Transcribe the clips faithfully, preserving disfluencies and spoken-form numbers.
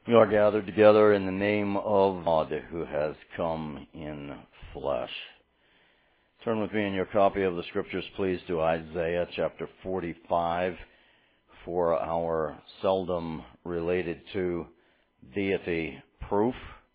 We are gathered together in the name of God who has come in flesh. Turn with me in your copy of the Scriptures, please, to Isaiah chapter forty-five for our seldom related to deity proof.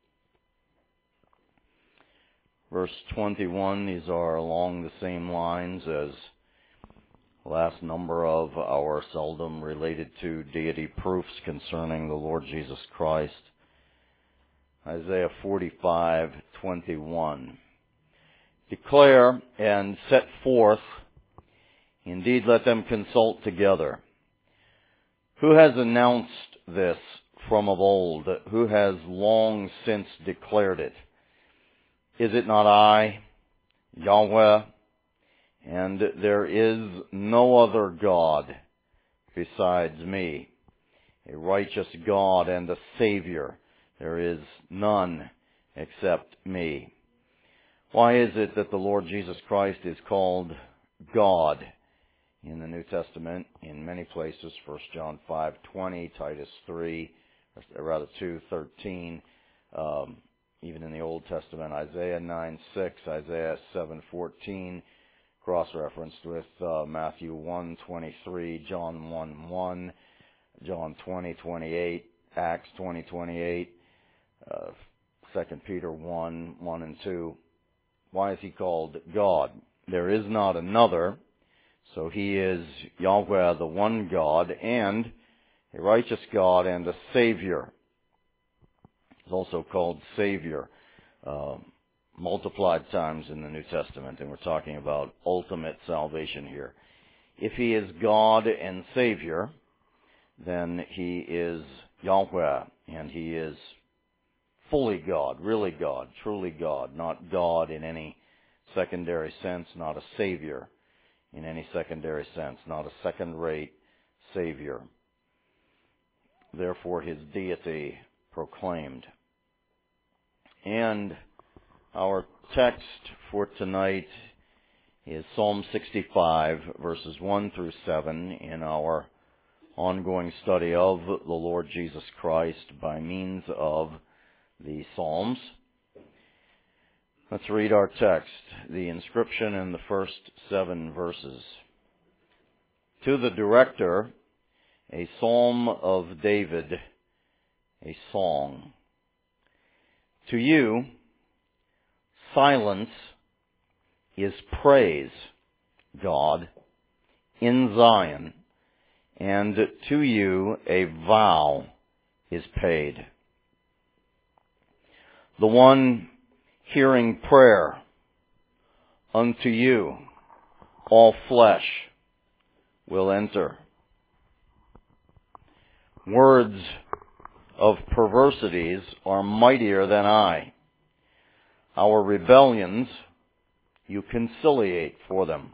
Verse twenty-one, these are along the same lines as the last number of our seldom related to deity proofs concerning the Lord Jesus Christ. Isaiah forty-five twenty-one. Declare and set forth, indeed let them consult together. Who has announced this from of old? Who has long since declared it? Is it not I, Yahweh? And there is no other God besides me, a righteous God and a Savior. There is none except me. Why is it that the Lord Jesus Christ is called God in the New Testament in many places? First John five twenty, Titus three, or rather two thirteen. Um, even in the Old Testament, Isaiah nine six, Isaiah seven fourteen. Cross-referenced with uh, Matthew one twenty-three, John one one, John twenty twenty-eight, Acts twenty twenty-eight, uh, Second Peter one one and two. Why is he called God? There is not another, so he is Yahweh, the one God, and a righteous God and a Savior. He's also called Savior. Uh, multiplied times in the New Testament, and we're talking about ultimate salvation here. If he is God and Savior, then he is Yahweh, and he is fully God, really God, truly God, not God in any secondary sense, not a Savior in any secondary sense, not a second-rate Savior. Therefore, his deity proclaimed. And our text for tonight is Psalm sixty-five, verses one through seven, in our ongoing study of the Lord Jesus Christ by means of the Psalms. Let's read our text, the inscription in the first seven verses. To the director, a psalm of David, a song. To you, silence is praise, God, in Zion, and to you a vow is paid. The one hearing prayer, unto you all flesh will enter. Words of perversities are mightier than I. Our rebellions, you conciliate for them.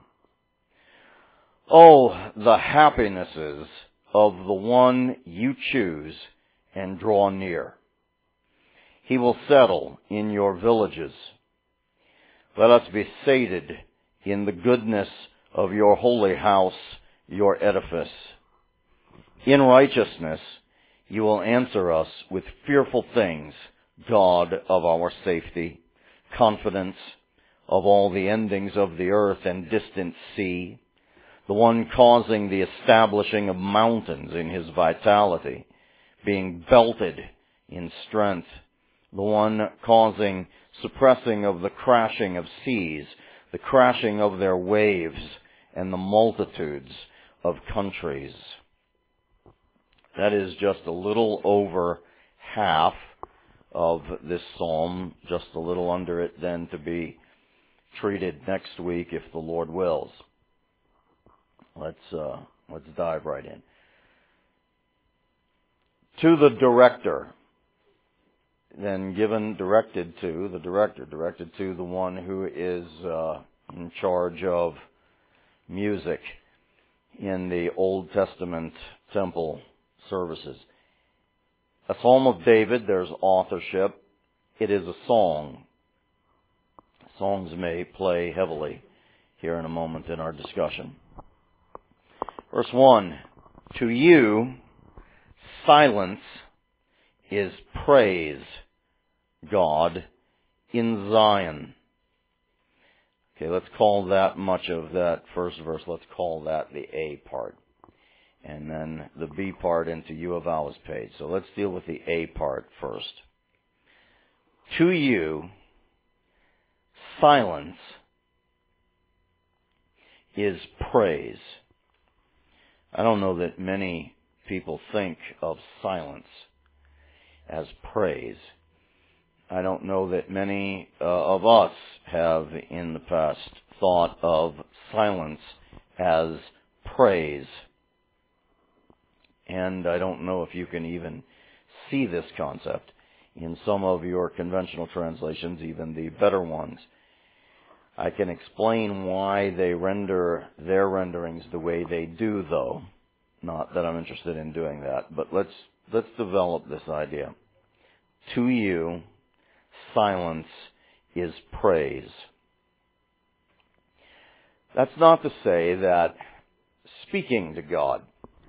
Oh, the happinesses of the one you choose and draw near. He will settle in your villages. Let us be sated in the goodness of your holy house, your edifice. In righteousness, you will answer us with fearful things, God of our safety. Confidence of all the endings of the earth and distant sea, the one causing the establishing of mountains in his vitality, being belted in strength, the one causing suppressing of the crashing of seas, the crashing of their waves, and the multitudes of countries. That is just a little over half of this psalm, just a little under it then to be treated next week if the Lord wills. Let's uh, let's dive right in. To the director, then given, directed to, the director, directed to the one who is uh, in charge of music in the Old Testament temple services. A psalm of David, there's authorship. It is a song. Songs may play heavily here in a moment in our discussion. Verse one, to you, silence is praise God in Zion. Okay, let's call that much of that first verse, let's call that the A part. And then the B part into U of Ours page. So let's deal with the A part first. To you, silence is praise. I don't know that many people think of silence as praise. I don't know that many uh, of us have in the past thought of silence as praise. And I don't know if you can even see this concept in some of your conventional translations, even the better ones. I can explain why they render their renderings the way they do, though. Not that I'm interested in doing that, but let's let's develop this idea. To you, silence is praise. That's not to say that speaking to God,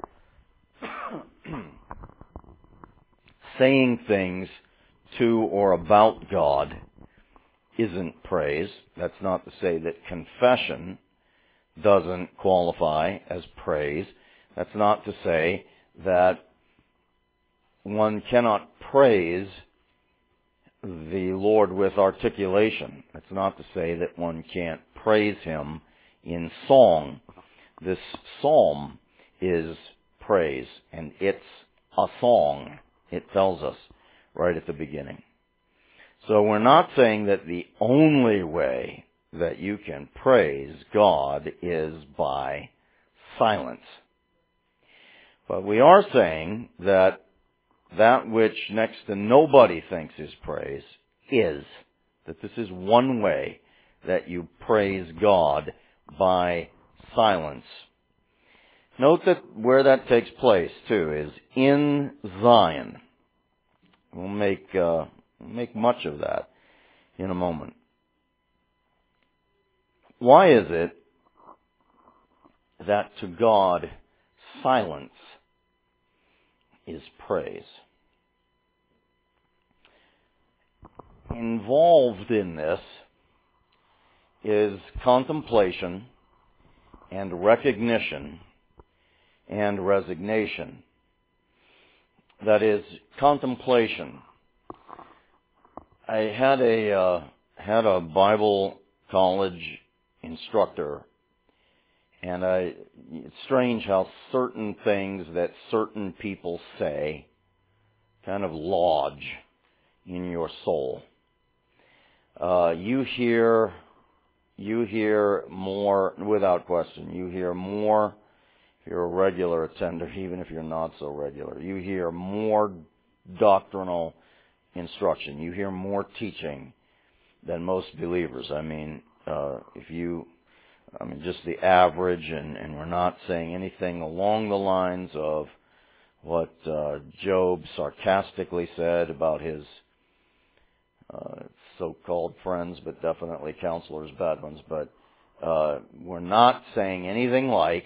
saying things to or about God isn't praise. That's not to say that confession doesn't qualify as praise. That's not to say that one cannot praise the Lord with articulation. That's not to say that one can't praise Him in song. This psalm is praise, and it's a song. It tells us right at the beginning. So we're not saying that the only way that you can praise God is by silence. But we are saying that that which next to nobody thinks is praise is, that this is one way that you praise God by silence. Note that where that takes place, too, is in Zion. We'll make, uh, make much of that in a moment. Why is it that to God silence is praise? Involved in this is contemplation and recognition and resignation. That is, contemplation. I had a uh, had a Bible college instructor, and I it's strange how certain things that certain people say kind of lodge in your soul. Uh, you hear you hear more, without question, you hear more. If you're a regular attender, even if you're not so regular, you hear more doctrinal instruction. You hear more teaching than most believers. I mean, uh, if you, I mean, just the average, and, and we're not saying anything along the lines of what uh, Job sarcastically said about his uh, so-called friends, but definitely counselors, bad ones. But uh, we're not saying anything like,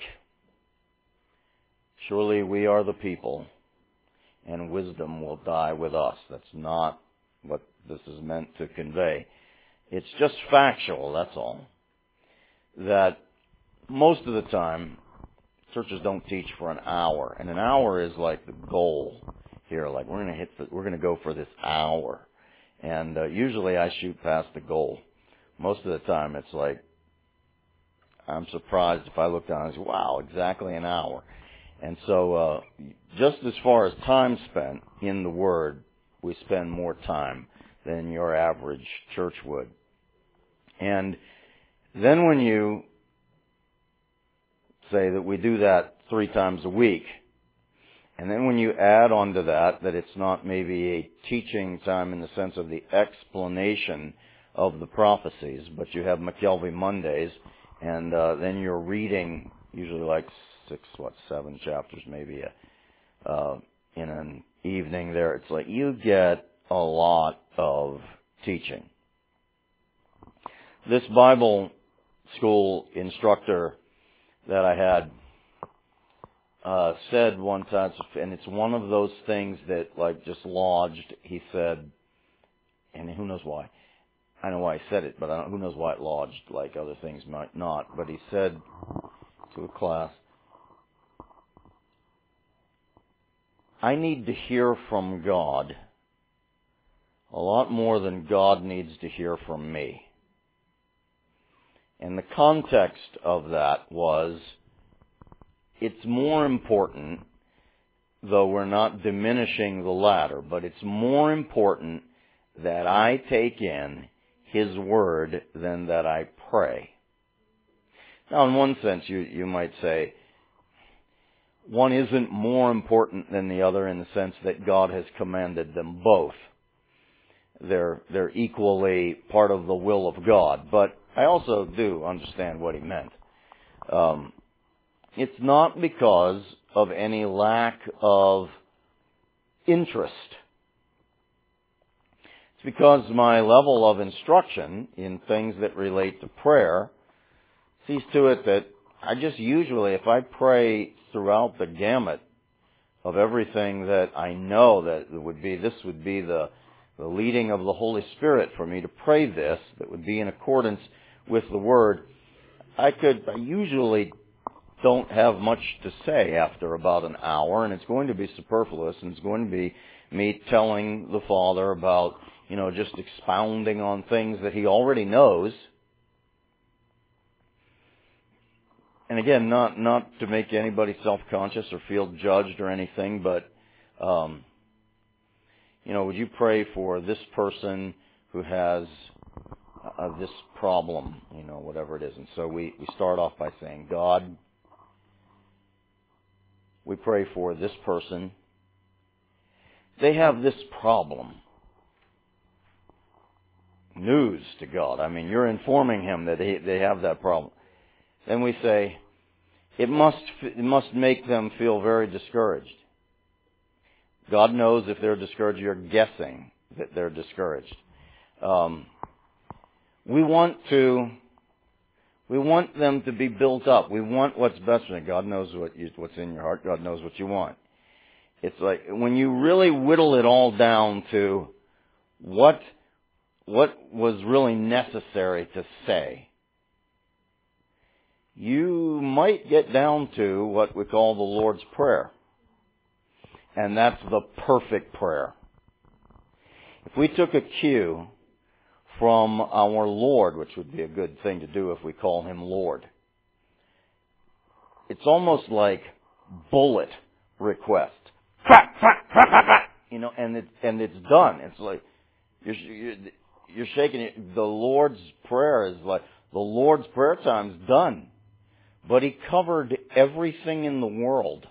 surely we are the people, and wisdom will die with us. That's not what this is meant to convey. It's just factual, that's all. That most of the time, churches don't teach for an hour, and an hour is like the goal here. Like we're going to hit, the, we're going to go for this hour, and uh, usually I shoot past the goal. Most of the time, it's like I'm surprised if I look down and say, "Wow, exactly an hour." And so, uh, just as far as time spent in the Word, we spend more time than your average church would. And then when you say that we do that three times a week, and then when you add on to that, that it's not maybe a teaching time in the sense of the explanation of the prophecies, but you have McKelvey Mondays, and uh, then you're reading usually like six, what, seven chapters maybe uh, uh, in an evening there. It's like you get a lot of teaching. This Bible school instructor that I had uh, said one time, and it's one of those things that like just lodged. He said, and who knows why? I know why he said it, but I don't, who knows why it lodged? Like other things might not. But he said to a class, "I need to hear from God a lot more than God needs to hear from me." And the context of that was, it's more important, though we're not diminishing the latter, but it's more important that I take in His Word than that I pray. Now, in one sense, you, you might say, one isn't more important than the other in the sense that God has commanded them both. They're, they're equally part of the will of God. But I also do understand what he meant. Um, it's not because of any lack of interest. It's because my level of instruction in things that relate to prayer sees to it that I just usually, if I pray throughout the gamut of everything that I know that would be, this would be the, the leading of the Holy Spirit for me to pray this, that would be in accordance with the Word, I could, I usually don't have much to say after about an hour, and it's going to be superfluous, and it's going to be me telling the Father about, you know, just expounding on things that He already knows. And again, not not to make anybody self-conscious or feel judged or anything, but, um, you know, would you pray for this person who has uh, this problem, you know, whatever it is. And so we, we start off by saying, God, we pray for this person. They have this problem. News to God. I mean, you're informing Him that they, they have that problem. Then we say, it must, it must make them feel very discouraged. God knows if they're discouraged. You're guessing that they're discouraged. Um, we want to, we want them to be built up. We want what's best for them. God knows what you, what's in your heart. God knows what you want. It's like when you really whittle it all down to what, what was really necessary to say, you might get down to what we call the Lord's Prayer. And that's the perfect prayer. If we took a cue from our Lord, which would be a good thing to do if we call Him Lord, it's almost like bullet request. You know, and it, and it's done. It's like you're, you're, you're shaking it. The Lord's Prayer is like, the Lord's prayer time's done. But He covered everything in the world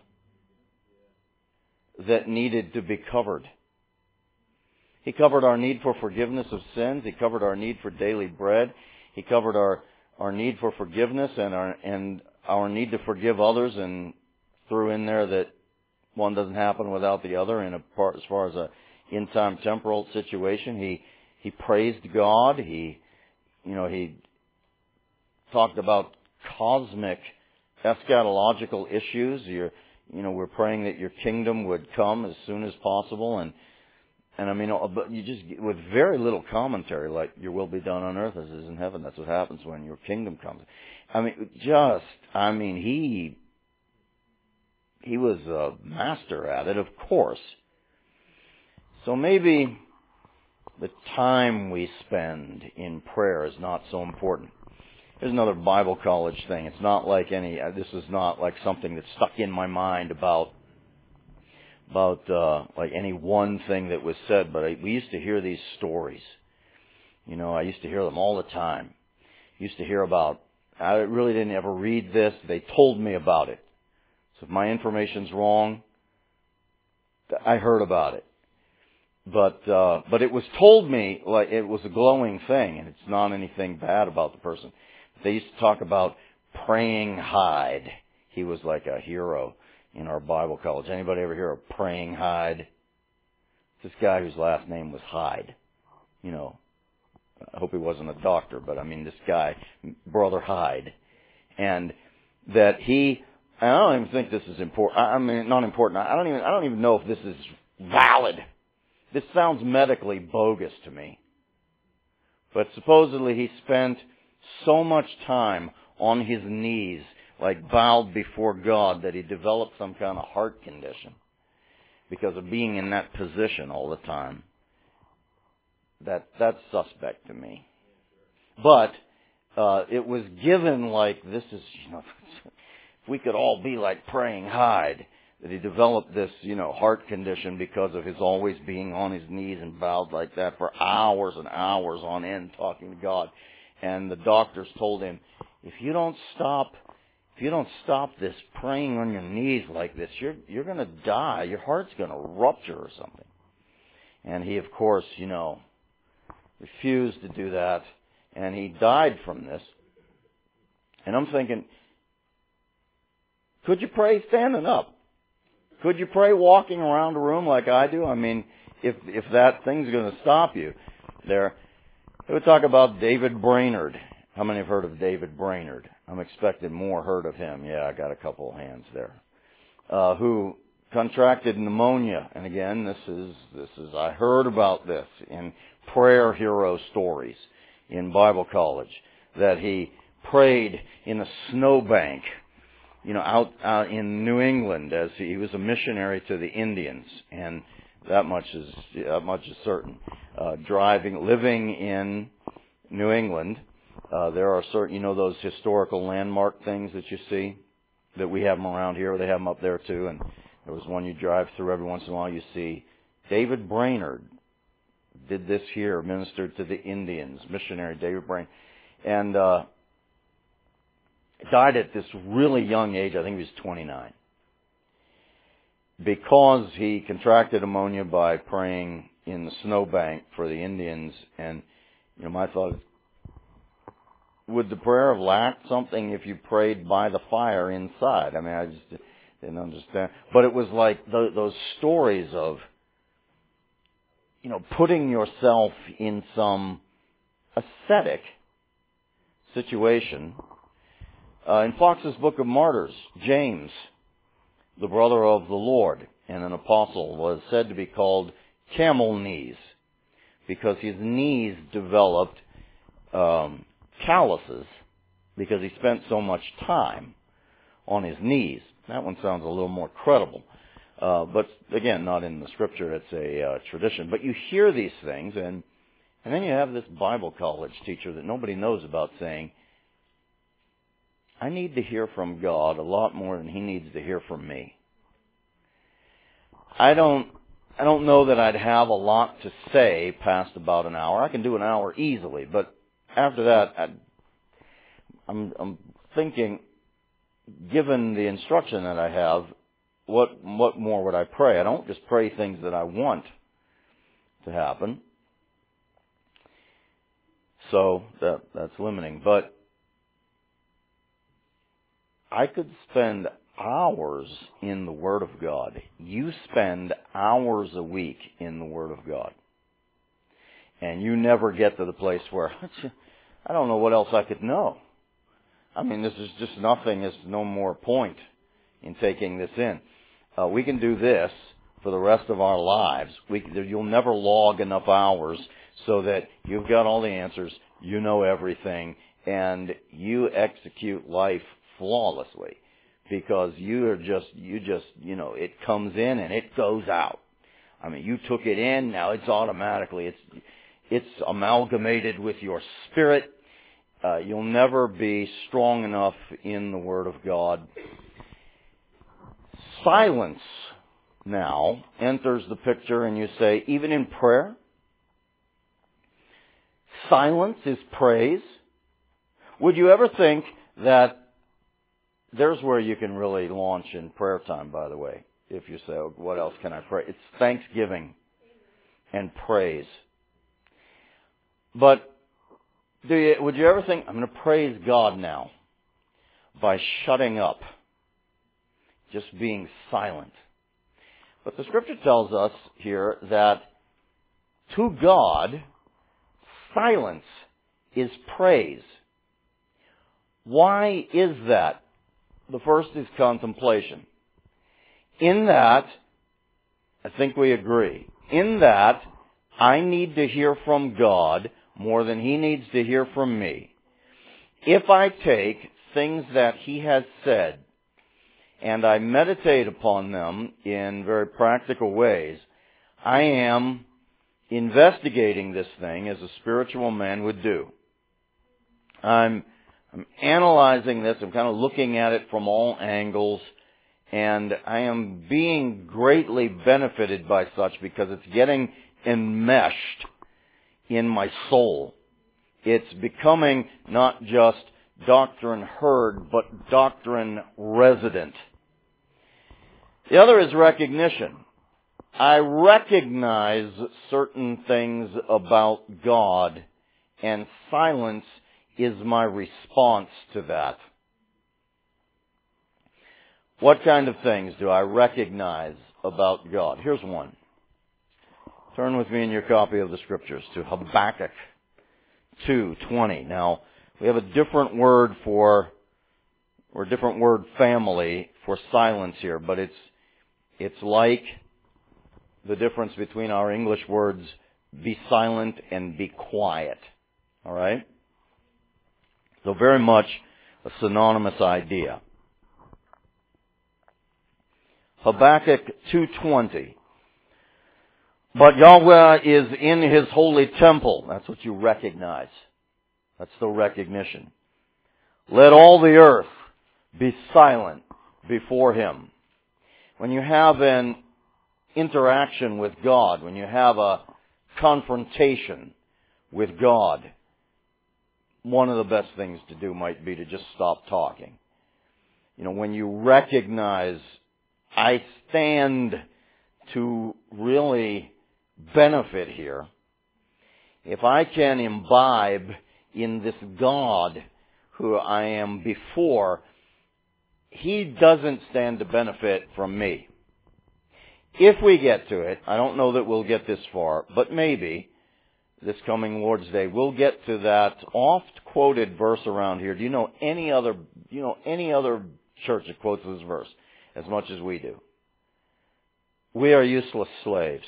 that needed to be covered. He covered our need for forgiveness of sins. He covered our need for daily bread. He covered our, our need for forgiveness and our, and our need to forgive others, and threw in there that one doesn't happen without the other in a part, as far as a in-time temporal situation. He, he praised God. He, you know, he talked about cosmic eschatological issues. You're, you know, we're praying that your kingdom would come as soon as possible, and and I mean, but you just with very little commentary, like your will be done on earth as it is in heaven. That's what happens when your kingdom comes. I mean, just I mean, he he was a master at it, of course. So maybe the time we spend in prayer is not so important. Here's another Bible college thing. It's not like any, this is not like something that's stuck in my mind about, about, uh, like any one thing that was said, but I, we used to hear these stories. You know, I used to hear them all the time. I used to hear about, I really didn't ever read this. They told me about it. So if my information's wrong, I heard about it. But, uh, but it was told me like it was a glowing thing, and it's not anything bad about the person. They used to talk about Praying Hyde. He was like a hero in our Bible college. Anybody ever hear of Praying Hyde? This guy whose last name was Hyde. You know, I hope he wasn't a doctor, but I mean this guy, Brother Hyde. And that he And I don't even think this is important. I mean, not important. I don't even, I don't even know if this is valid. This sounds medically bogus to me. But supposedly he spent so much time on his knees, like bowed before God, that he developed some kind of heart condition because of being in that position all the time. That that's suspect to me. But uh, it was given like this is, you know, if we could all be like praying Hyde, that he developed this, you know, heart condition because of his always being on his knees and bowed like that for hours and hours on end talking to God. And the doctors told him, if you don't stop, if you don't stop this praying on your knees like this, you're you're going to die. Your heart's going to rupture or something. And he, of course, you know, refused to do that, and he died from this. And I'm thinking, could you pray standing up? Could you pray walking around a room like I do? I mean, if if that thing's going to stop you, there. They would talk about David Brainerd. How many have heard of David Brainerd? I'm expecting more heard of him. Yeah, I got a couple of hands there. Uh, who contracted pneumonia, and again, this is this is I heard about this in prayer hero stories in Bible college, that he prayed in a snowbank, you know, out, out in New England, as he, he was a missionary to the Indians, and that much is that much is certain. Uh, driving, living in New England, uh, there are certain, you know, those historical landmark things that you see, that we have them around here. They have them up there too, and there was one you drive through every once in a while. You see David Brainerd did this here, ministered to the Indians, missionary David Brainerd, and uh, died at this really young age. I think he was twenty-nine, because he contracted pneumonia by praying in the snowbank for the Indians. And you know, my thought is, would the prayer have lacked something if you prayed by the fire inside? I mean, I just didn't understand. But it was like th- those stories of, you know, putting yourself in some ascetic situation. Uh, in Fox's Book of Martyrs, James, the brother of the Lord and an apostle, was said to be called camel knees because his knees developed um, calluses because he spent so much time on his knees. That one sounds a little more credible. Uh, but again, not in the scripture, it's a uh, tradition. But you hear these things, and and then you have this Bible college teacher that nobody knows about saying, I need to hear from God a lot more than he needs to hear from me. I don't I don't know that I'd have a lot to say past about an hour. I can do an hour easily, but after that, I'd, I'm, I'm thinking, given the instruction that I have, what what more would I pray? I don't just pray things that I want to happen. So that that's limiting. But I could spend hours in the Word of God. You spend hours a week in the Word of God. And you never get to the place where, I don't know what else I could know. I mean, this is just nothing. There's no more point in taking this in. Uh, we can do this for the rest of our lives. We, you'll never log enough hours so that you've got all the answers, you know everything, and you execute life flawlessly, because you are just, you just, you know, it comes in and it goes out. I mean, you took it in, now it's automatically, it's, it's amalgamated with your spirit. Uh, you'll never be strong enough in the Word of God. Silence now enters the picture, and you say, even in prayer, silence is praise. Would you ever think that there's where you can really launch in prayer time, by the way, if you say, oh, what else can I pray? It's thanksgiving and praise. But do you, would you ever think, I'm going to praise God now by shutting up, just being silent? But the Scripture tells us here that to God, silence is praise. Why is that? The first is contemplation. In that, I think we agree, in that I need to hear from God more than He needs to hear from me. If I take things that He has said and I meditate upon them in very practical ways, I am investigating this thing as a spiritual man would do. I'm, I'm analyzing this, I'm kind of looking at it from all angles, and I am being greatly benefited by such because it's getting enmeshed in my soul. It's becoming not just doctrine heard, but doctrine resident. The other is recognition. I recognize certain things about God, and silence is my response to that. What kind of things do I recognize about God? Here's one. Turn with me in your copy of the Scriptures to Habakkuk two twenty. Now, we have a different word for, or a different word family for silence here, but it's it's like the difference between our English words be silent and be quiet. All right? So very much a synonymous idea. Habakkuk two twenty. But Yahweh is in His holy temple. That's what you recognize. That's the recognition. Let all the earth be silent before Him. When you have an interaction with God, when you have a confrontation with God, one of the best things to do might be to just stop talking. You know, when you recognize, I stand to really benefit here, if I can imbibe in this God who I am before, He doesn't stand to benefit from me. If we get to it, I don't know that we'll get this far, but maybe this coming Lord's Day we'll get to that oft-quoted verse around here. Do you know any other, you know any other church that quotes this verse as much as we do? We are useless slaves.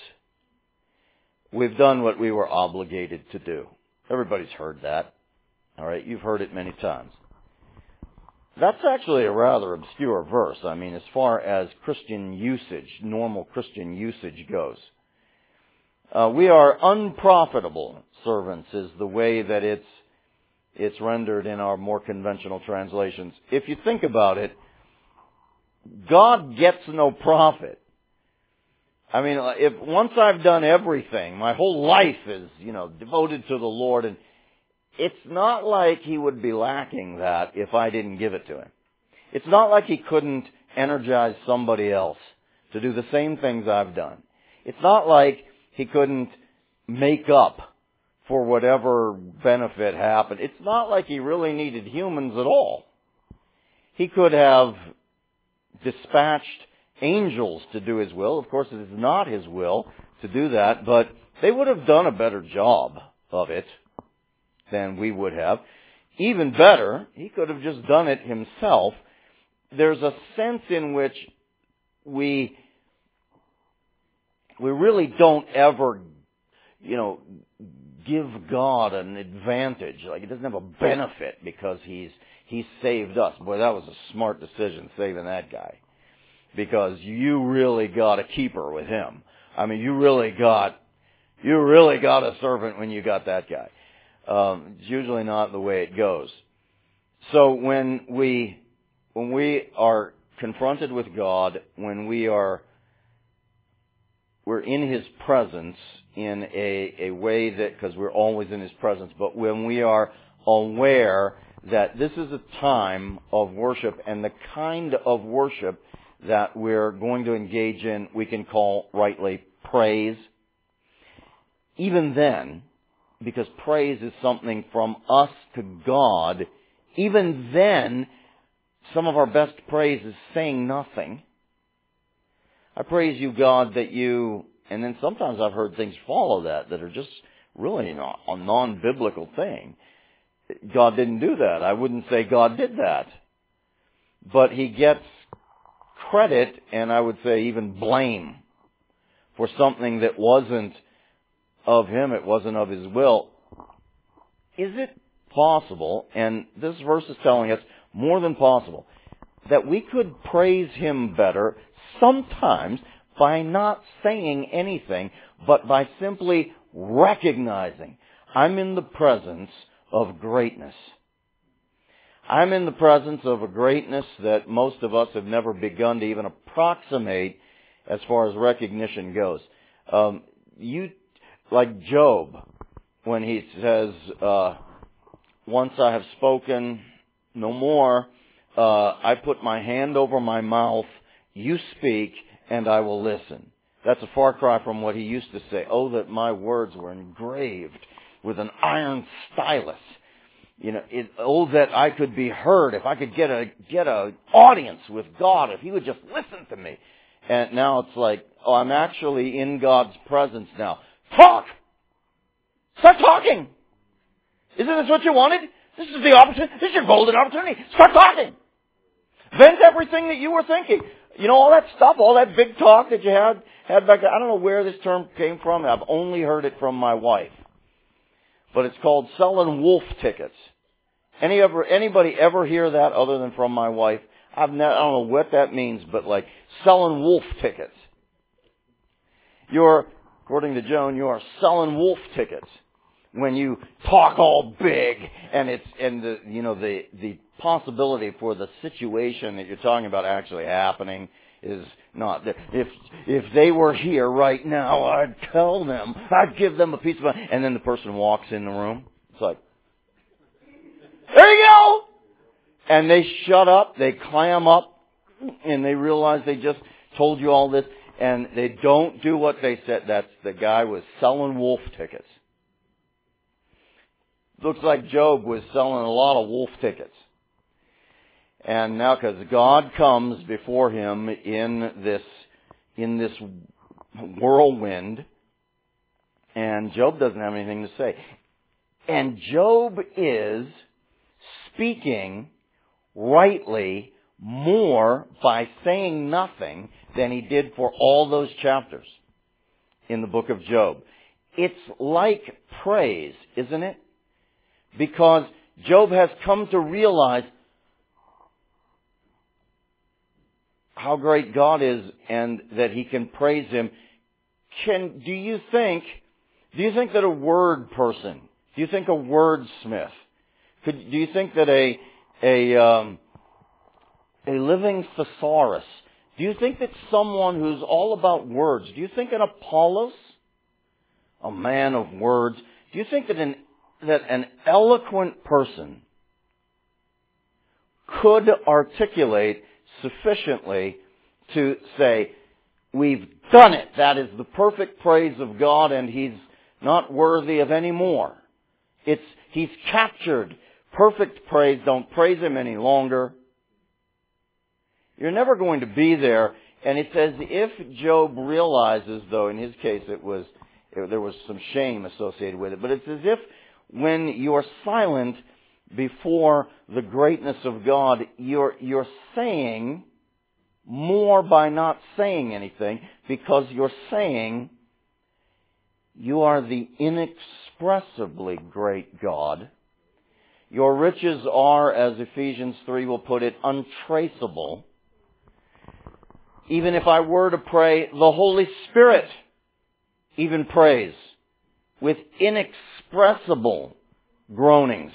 We've done what we were obligated to do. Everybody's heard that. All right, you've heard it many times. That's actually a rather obscure verse. I mean, as far as Christian usage, normal Christian usage goes. Uh, we are unprofitable servants is the way that it's it's rendered in our more conventional translations. If you think about it, God gets no profit. I mean, if once I've done everything, my whole life is, you know, devoted to the Lord, and it's not like He would be lacking that if I didn't give it to Him. It's not like He couldn't energize somebody else to do the same things I've done. It's not like He couldn't make up for whatever benefit happened. It's not like He really needed humans at all. He could have dispatched angels to do His will. Of course, it is not His will to do that, but they would have done a better job of it than we would have. Even better, He could have just done it Himself. There's a sense in which we we really don't ever, you know, give God an advantage. Like, it doesn't have a benefit because He's He's saved us. Boy, that was a smart decision, saving that guy. Because you really got a keeper with Him. I mean, you really got you really got a servant when you got that guy. Um, it's usually not the way it goes. So when we when we are confronted with God, when we are we're in His presence in a, a way that, because we're always in His presence, but when we are aware that this is a time of worship, and the kind of worship that we're going to engage in, we can call rightly praise. Even then, because praise is something from us to God, even then, some of our best praise is saying nothing. I praise You, God, that You, and then sometimes I've heard things follow that that are just really not a non-biblical thing. God didn't do that. I wouldn't say God did that. but he gets credit, and I would say even blame, for something that wasn't of him, it wasn't of his will. Is it possible, and this verse is telling us more than possible, that we could praise him better sometimes by not saying anything, but by simply recognizing, I'm in the presence of greatness. I'm in the presence of a greatness that most of us have never begun to even approximate as far as recognition goes. Um, you, like Job, when he says, uh, once I have spoken no more, uh, I put my hand over my mouth, you speak, and I will listen. That's a far cry from what he used to say. Oh, that my words were engraved with an iron stylus. You know, it, oh, that I could be heard, if I could get a get a audience with God, if he would just listen to me. And now it's like, oh, I'm actually in God's presence now. Talk! Start talking! Isn't this what you wanted? This is the opportunity. This is your golden opportunity. Start talking! Vent everything that you were thinking. You know, all that stuff, all that big talk that you had, had back there. I don't know where this term came from. I've only heard it from my wife. But it's called selling wolf tickets. Any ever, anybody ever hear that other than from my wife? I've ne- I don't know what that means, but like selling wolf tickets. You're, according to Joan, you are selling wolf tickets when you talk all big, and it's and the you know the the possibility for the situation that you're talking about actually happening is not there. If if they were here right now, I'd tell them, I'd give them a piece of, and then the person walks in the room. It's like, there you go! And they shut up, they clam up, and they realize they just told you all this, and they don't do what they said. That's the guy was selling wolf tickets. Looks like Job was selling a lot of wolf tickets. And now, because God comes before him in this, in this whirlwind, and Job doesn't have anything to say. And Job is speaking rightly more by saying nothing than he did for all those chapters in the book of Job. It's like praise, isn't it? Because Job has come to realize how great God is and that he can praise him. Can, do you think, do you think that a word person, do you think a wordsmith, could, do you think that a, a, um, a living thesaurus, do you think that someone who's all about words, do you think an Apollos, a man of words, do you think that an, that an eloquent person could articulate sufficiently to say, we've done it. That is the perfect praise of God, and he's not worthy of any more. It's, he's captured perfect praise. Don't praise him any longer. You're never going to be there. And it's as if Job realizes, though in his case it was, it, there was some shame associated with it, but it's as if when you're silent before the greatness of God, you're, you're saying more by not saying anything, because you're saying, you are the inexpressibly great God. Your riches are, as Ephesians three will put it, untraceable. Even if I were to pray, the Holy Spirit even prays with inexpressible groanings.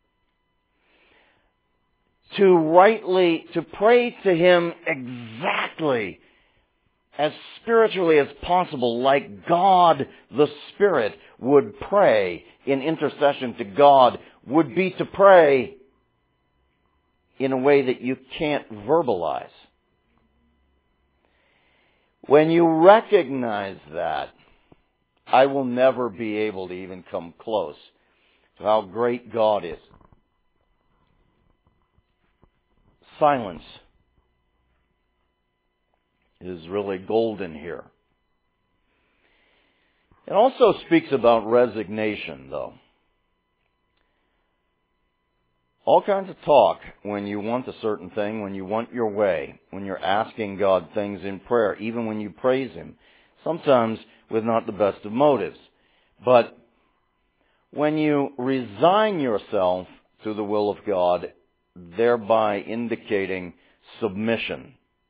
To rightly, to pray to him exactly as spiritually as possible, like God the Spirit would pray in intercession to God, would be to pray in a way that you can't verbalize. When you recognize that, I will never be able to even come close to how great God is. Silence is really golden here. It also speaks about resignation, though. all kinds of talk when you want a certain thing, when you want your way, when you're asking God things in prayer, even when you praise Him, sometimes with not the best of motives. But when you resign yourself to the will of God, thereby indicating submission,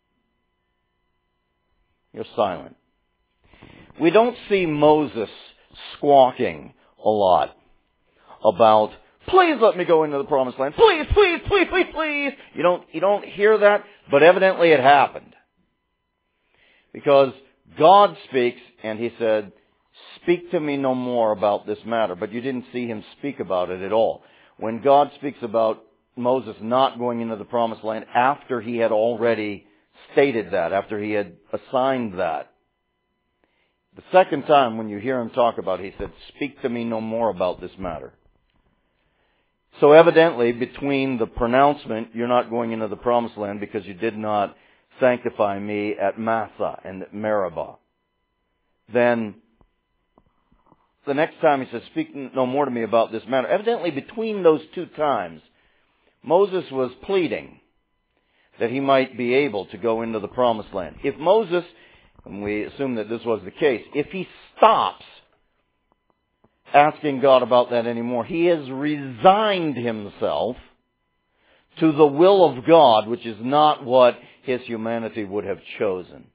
you're silent. We don't see Moses squawking a lot about, please let me go into the promised land. Please, please, please, please, please. You don't, you don't hear that, but evidently it happened. Because God speaks, and He said, speak to me no more about this matter. But you didn't see Him speak about it at all. When God speaks about Moses not going into the promised land after He had already stated that, after He had assigned that, the second time when you hear Him talk about it, He said, speak to me no more about this matter. So evidently, between the pronouncement, you're not going into the promised land because you did not sanctify me at Massah and at Meribah, then the next time He says, speak no more to me about this matter. Evidently, between those two times, Moses was pleading that he might be able to go into the promised land. If Moses, and we assume that this was the case, if he stops asking God about that anymore, he has resigned himself to the will of God, which is not what his humanity would have chosen.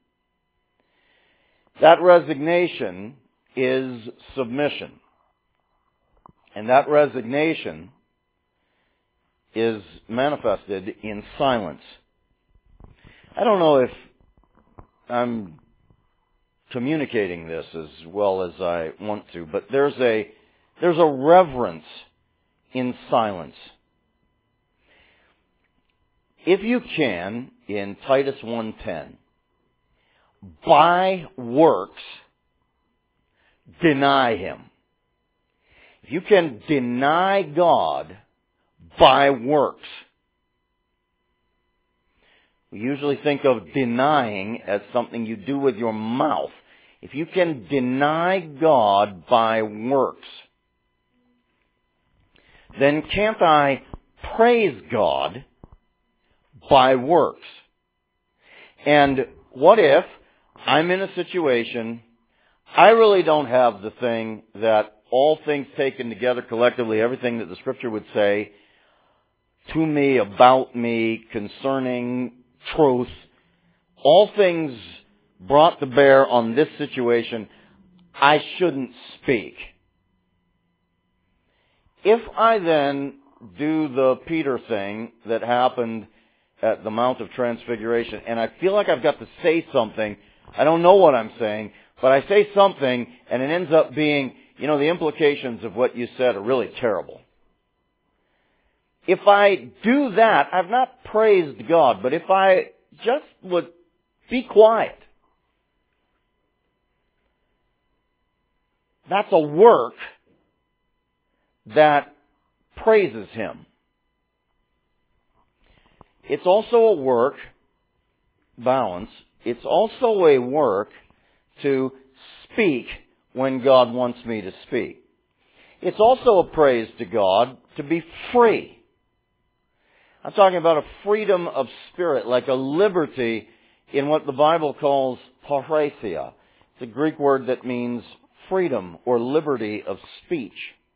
That resignation is submission. And that resignation is manifested in silence. I don't know if I'm communicating this as well as I want to, but there's a there's a reverence in silence. If you can, in Titus one ten, by works deny Him. If you can deny God by works. We usually think of denying as something you do with your mouth. If you can deny God by works, then can't I praise God by works? And what if I'm in a situation, I really don't have the thing that all things taken together collectively, everything that the Scripture would say to me, about me, concerning truth, all things brought to bear on this situation, I shouldn't speak. If I then do the Peter thing that happened at the Mount of Transfiguration, and I feel like I've got to say something, I don't know what I'm saying, but I say something, and it ends up being, you know, the implications of what you said are really terrible. If I do that, I've not praised God, but if I just would be quiet, that's a work that praises Him. It's also a work, balance, it's also a work to speak when God wants me to speak. It's also a praise to God to be free. I'm talking about a freedom of spirit, like a liberty in what the Bible calls parrhesia. It's a Greek word that means freedom or liberty of speech.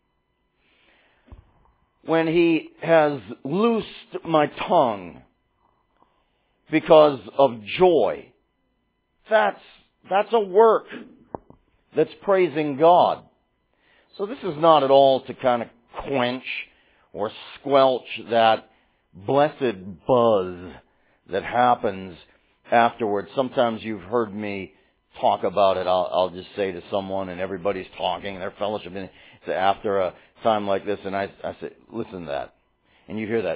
When He has loosed my tongue because of joy, that's, that's a work that's praising God. So this is not at all to kind of quench or squelch that blessed buzz that happens afterwards. Sometimes you've heard me talk about it. I'll, I'll just say to someone, and everybody's talking, and they're fellowshipping after a time like this, and I, I say, listen to that. And you hear that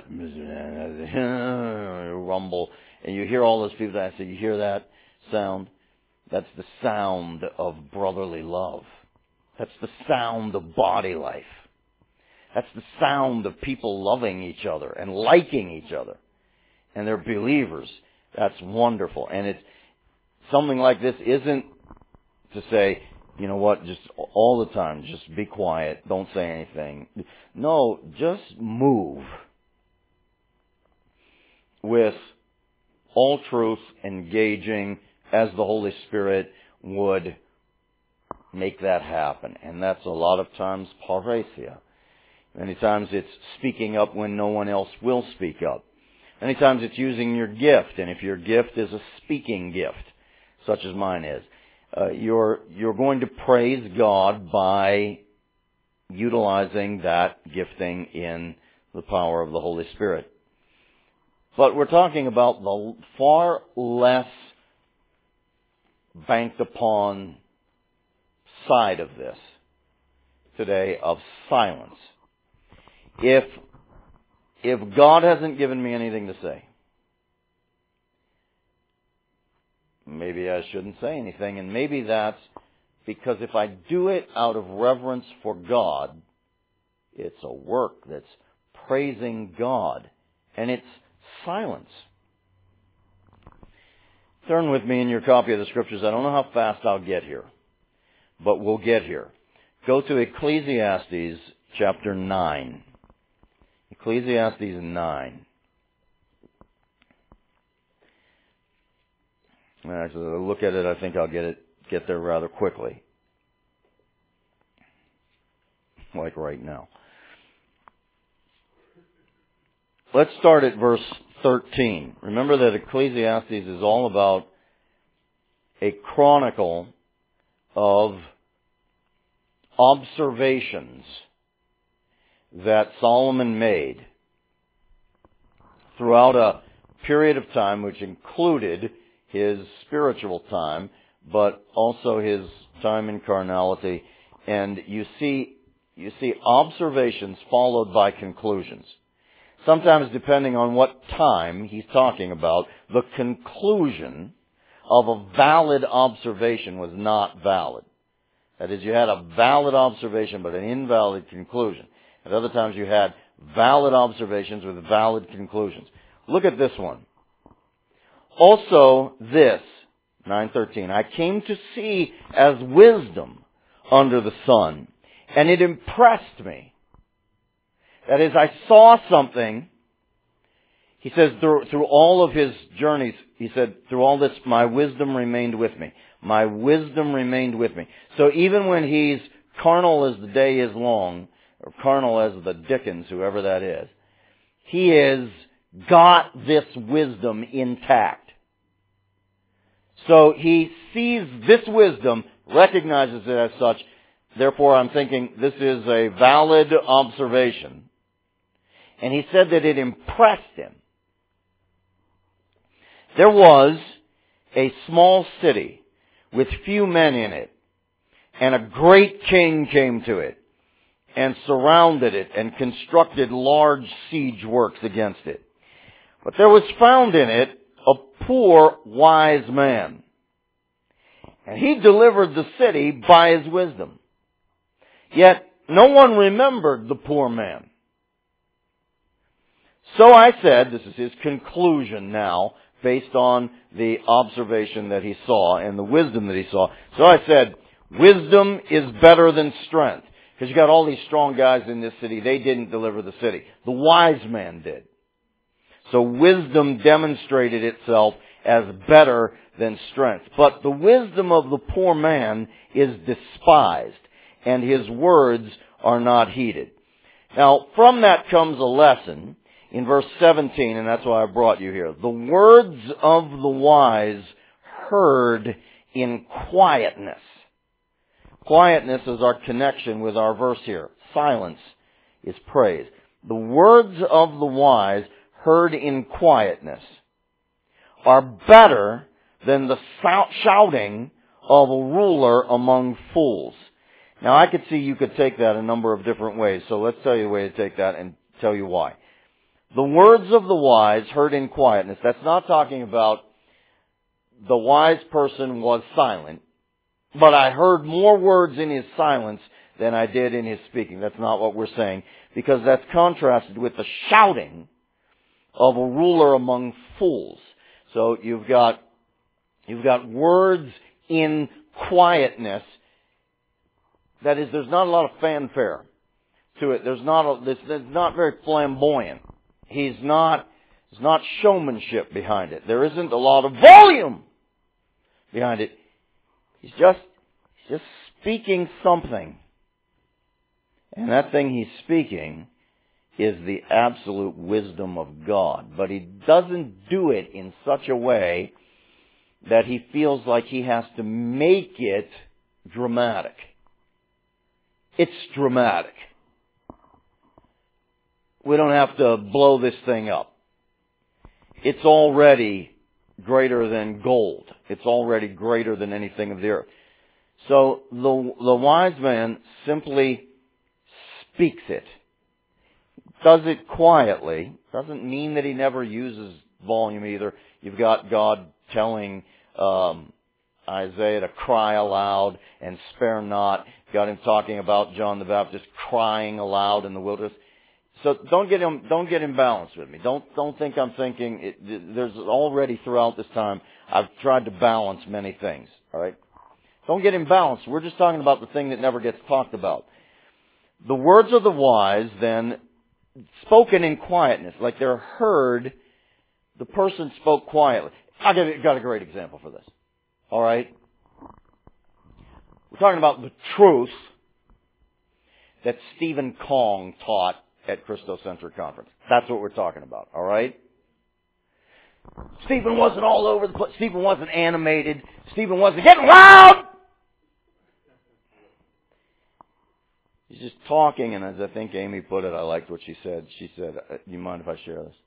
rumble, and you hear all those people, I say, you hear that sound? That's the sound of brotherly love. That's the sound of body life. That's the sound of people loving each other and liking each other. And they're believers. That's wonderful. And it's something like this isn't to say, you know what, just all the time, just be quiet, don't say anything. No, just move. with all truth, engaging as the Holy Spirit would make that happen. And that's a lot of times parrhesia. Many times it's speaking up when no one else will speak up. Many times it's using your gift, and if your gift is a speaking gift, such as mine is, uh, you're you're going to praise God by utilizing that gifting in the power of the Holy Spirit. But we're talking about the far less banked upon side of this today of silence. If if God hasn't given me anything to say, maybe I shouldn't say anything, and maybe that's because if I do it out of reverence for God, it's a work that's praising God, and it's silence. Turn with me in your copy of the Scriptures. I don't know how fast I'll get here, but we'll get here. Go to Ecclesiastes chapter nine. Ecclesiastes nine. Actually, look at it. I think I'll get it, get there rather quickly. Like right now. Let's start at verse thirteen. Remember that Ecclesiastes is all about a chronicle of observations that Solomon made throughout a period of time which included his spiritual time, but also his time in carnality. And you see, you see observations followed by conclusions. Sometimes, depending on what time he's talking about, the conclusion of a valid observation was not valid. That is, you had a valid observation but an invalid conclusion. At other times you had valid observations with valid conclusions. Look at this one. Also this, nine thirteen, I came to see as wisdom under the sun, and it impressed me. That is, I saw something. He says through, through all of his journeys, he said, through all this, my wisdom remained with me. My wisdom remained with me. So even when he's carnal as the day is long, or carnal as the Dickens, whoever that is, he has got this wisdom intact. So he sees this wisdom, recognizes it as such. Therefore, I'm thinking this is a valid observation. And he said that it impressed him. There was a small city with few men in it, and a great king came to it, and surrounded it, and constructed large siege works against it. But there was found in it a poor wise man, and he delivered the city by his wisdom. Yet no one remembered the poor man. So I said, this is his conclusion now, based on the observation that he saw and the wisdom that he saw. So I said, wisdom is better than strength. Because you got all these strong guys in this city. They didn't deliver the city. The wise man did. So wisdom demonstrated itself as better than strength. But the wisdom of the poor man is despised, and his words are not heeded. Now, from that comes a lesson in verse seventeen, and that's why I brought you here. The words of the wise heard in quietness. Quietness is our connection with our verse here. Silence is praise. The words of the wise heard in quietness are better than the shouting of a ruler among fools. Now, I could see you could take that a number of different ways, so let's tell you the way to take that and tell you why. The words of the wise heard in quietness, that's not talking about the wise person was silent, but I heard more words in his silence than I did in his speaking. That's not what we're saying, because that's contrasted with the shouting of a ruler among fools. So you've got, you've got words in quietness. That is, there's not a lot of fanfare to it. There's not a, it's, it's not very flamboyant. He's not There's not showmanship behind it. There isn't a lot of volume behind it. He's just, he's just speaking something. And that thing he's speaking is the absolute wisdom of God. But he doesn't do it in such a way that he feels like he has to make it dramatic. It's dramatic. We don't have to blow this thing up. It's already greater than gold. It's already greater than anything of the earth. So the, the wise man simply speaks it. Does it quietly. Doesn't mean that he never uses volume either. You've got God telling um, Isaiah to cry aloud and spare not. Got him talking about John the Baptist crying aloud in the wilderness. So don't get him, don't get imbalanced with me. Don't, don't think I'm thinking, it, there's already throughout this time, I've tried to balance many things. Alright? Don't get imbalanced. We're just talking about the thing that never gets talked about. The words of the wise, then, spoken in quietness, like they're heard, the person spoke quietly. I got, got a great example for this. Alright? We're talking about the truth that Stephen Kong taught at Christocentric Conference. That's what we're talking about, all right? Stephen wasn't all over the place. Stephen wasn't animated. Stephen wasn't getting loud. He's just talking, and as I think Amy put it, I liked what she said. She said, uh, do you mind if I share this?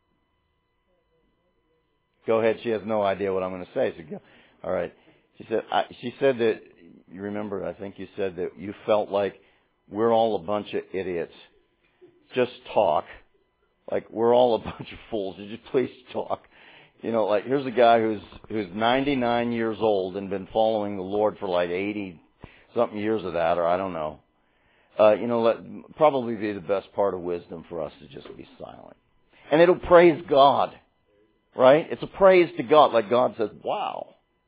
Go ahead. She has no idea what I'm going to say. So go. All right. She said, I, she said that, you remember, I think you said that you felt like we're all a bunch of idiots. Just talk. Like, we're all a bunch of fools. Would you please talk? You know, like, here's a guy who's who's ninety-nine years old and been following the Lord for like eighty-something years of that, or I don't know. Uh, you know, let, probably be the best part of wisdom for us to just be silent. And it'll praise God. Right? It's a praise to God. Like God says, wow.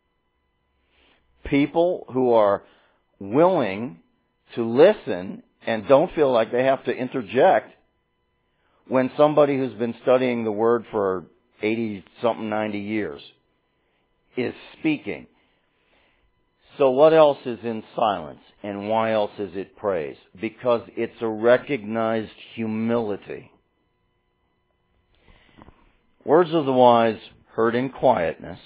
People who are willing to listen and don't feel like they have to interject when somebody who's been studying the Word for eighty-something, ninety years is speaking. So what else is in silence? And why else is it praise? Because it's a recognized humility. Words of the wise heard in quietness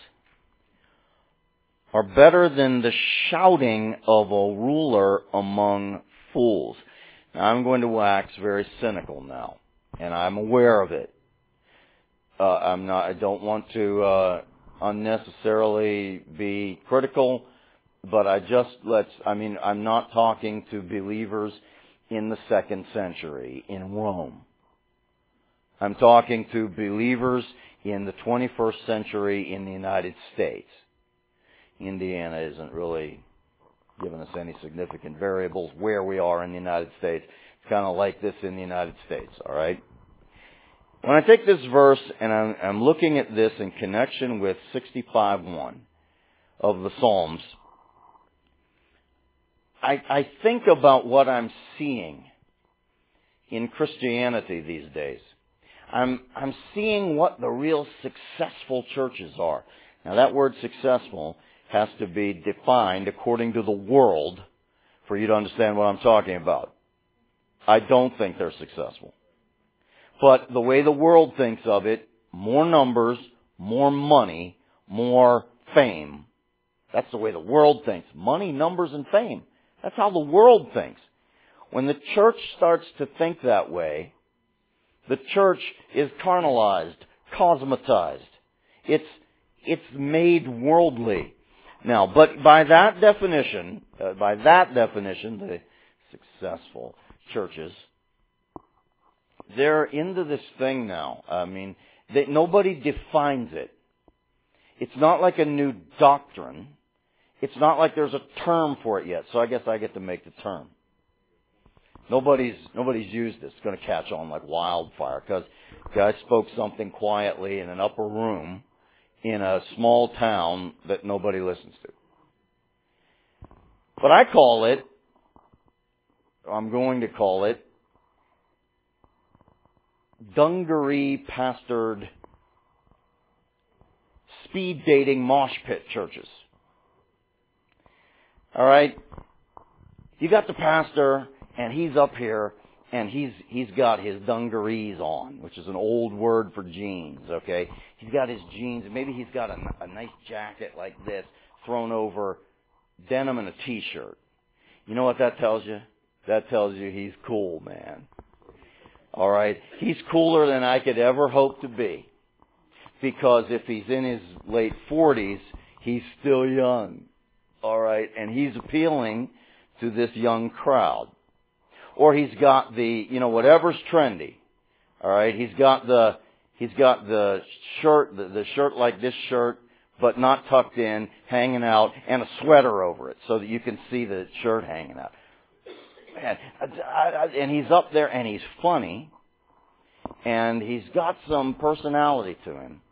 are better than the shouting of a ruler among fools. Now, I'm going to wax very cynical now, and I'm aware of it. Uh, I'm not. I don't want to uh, unnecessarily be critical, but I just let's. I mean, I'm not talking to believers in the second century in Rome. I'm talking to believers in the twenty-first century in the United States. Indiana isn't really giving us any significant variables where we are in the United States. It's kind of like this in the United States, all right? When I take this verse and I'm, I'm looking at this in connection with sixty-five one of the Psalms, I, I think about what I'm seeing in Christianity these days. I'm, I'm seeing what the real successful churches are. Now that word successful has to be defined according to the world for you to understand what I'm talking about. I don't think they're successful. But the way the world thinks of it, more numbers, more money, more fame. That's the way the world thinks. Money, numbers, and fame. That's how the world thinks. When the church starts to think that way, the church is carnalized, cosmetized. It's, it's made worldly. Now, but by that definition, uh, by that definition, the successful churches, they're into this thing now. I mean, they, nobody defines it. It's not like a new doctrine. It's not like there's a term for it yet. So I guess I get to make the term. Nobody's nobody's used this. It's going to catch on like wildfire because guy spoke something quietly in an upper room in a small town that nobody listens to. But I call it, I'm going to call it, dungaree pastored speed dating mosh pit churches. All right? You got the pastor, and he's up here, and he's he's got his dungarees on, which is an old word for jeans, okay? He's got his jeans, and maybe he's got a, a nice jacket like this thrown over denim and a T-shirt. You know what that tells you? That tells you he's cool, man. All right? He's cooler than I could ever hope to be. Because if he's in his late forties, he's still young. All right? And he's appealing to this young crowd. Or he's got the, you know, whatever's trendy. All right? He's got the he's got the shirt, the, the shirt like this shirt, but not tucked in, hanging out, and a sweater over it so that you can see the shirt hanging out. Man, and he's up there, and he's funny, and he's got some personality to him.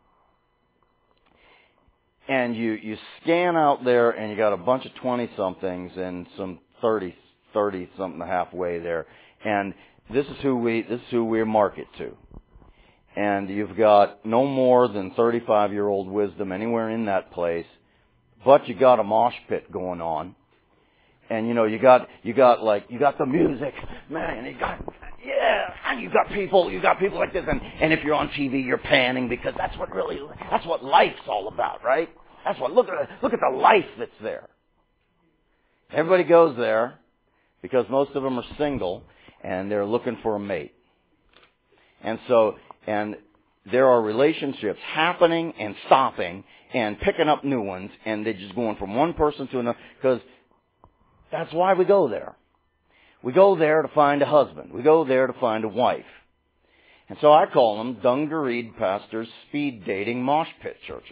And you, you scan out there, and you got a bunch of twenty-somethings and some thirty, thirty-something halfway there. And this is who we this is who we market to. And you've got no more than thirty-five-year-old wisdom anywhere in that place, but you got a mosh pit going on. And you know, you got you got like you got the music, man, you got yeah, and you got people, you got people like this, and, and if you're on T V, you're panning because that's what really that's what life's all about, right? That's what look at look at the life that's there. Everybody goes there because most of them are single and they're looking for a mate. And so and there are relationships happening and stopping and picking up new ones, and they're just going from one person to another because that's why we go there. We go there to find a husband. We go there to find a wife. And so I call them dungareed pastors speed dating mosh pit churches.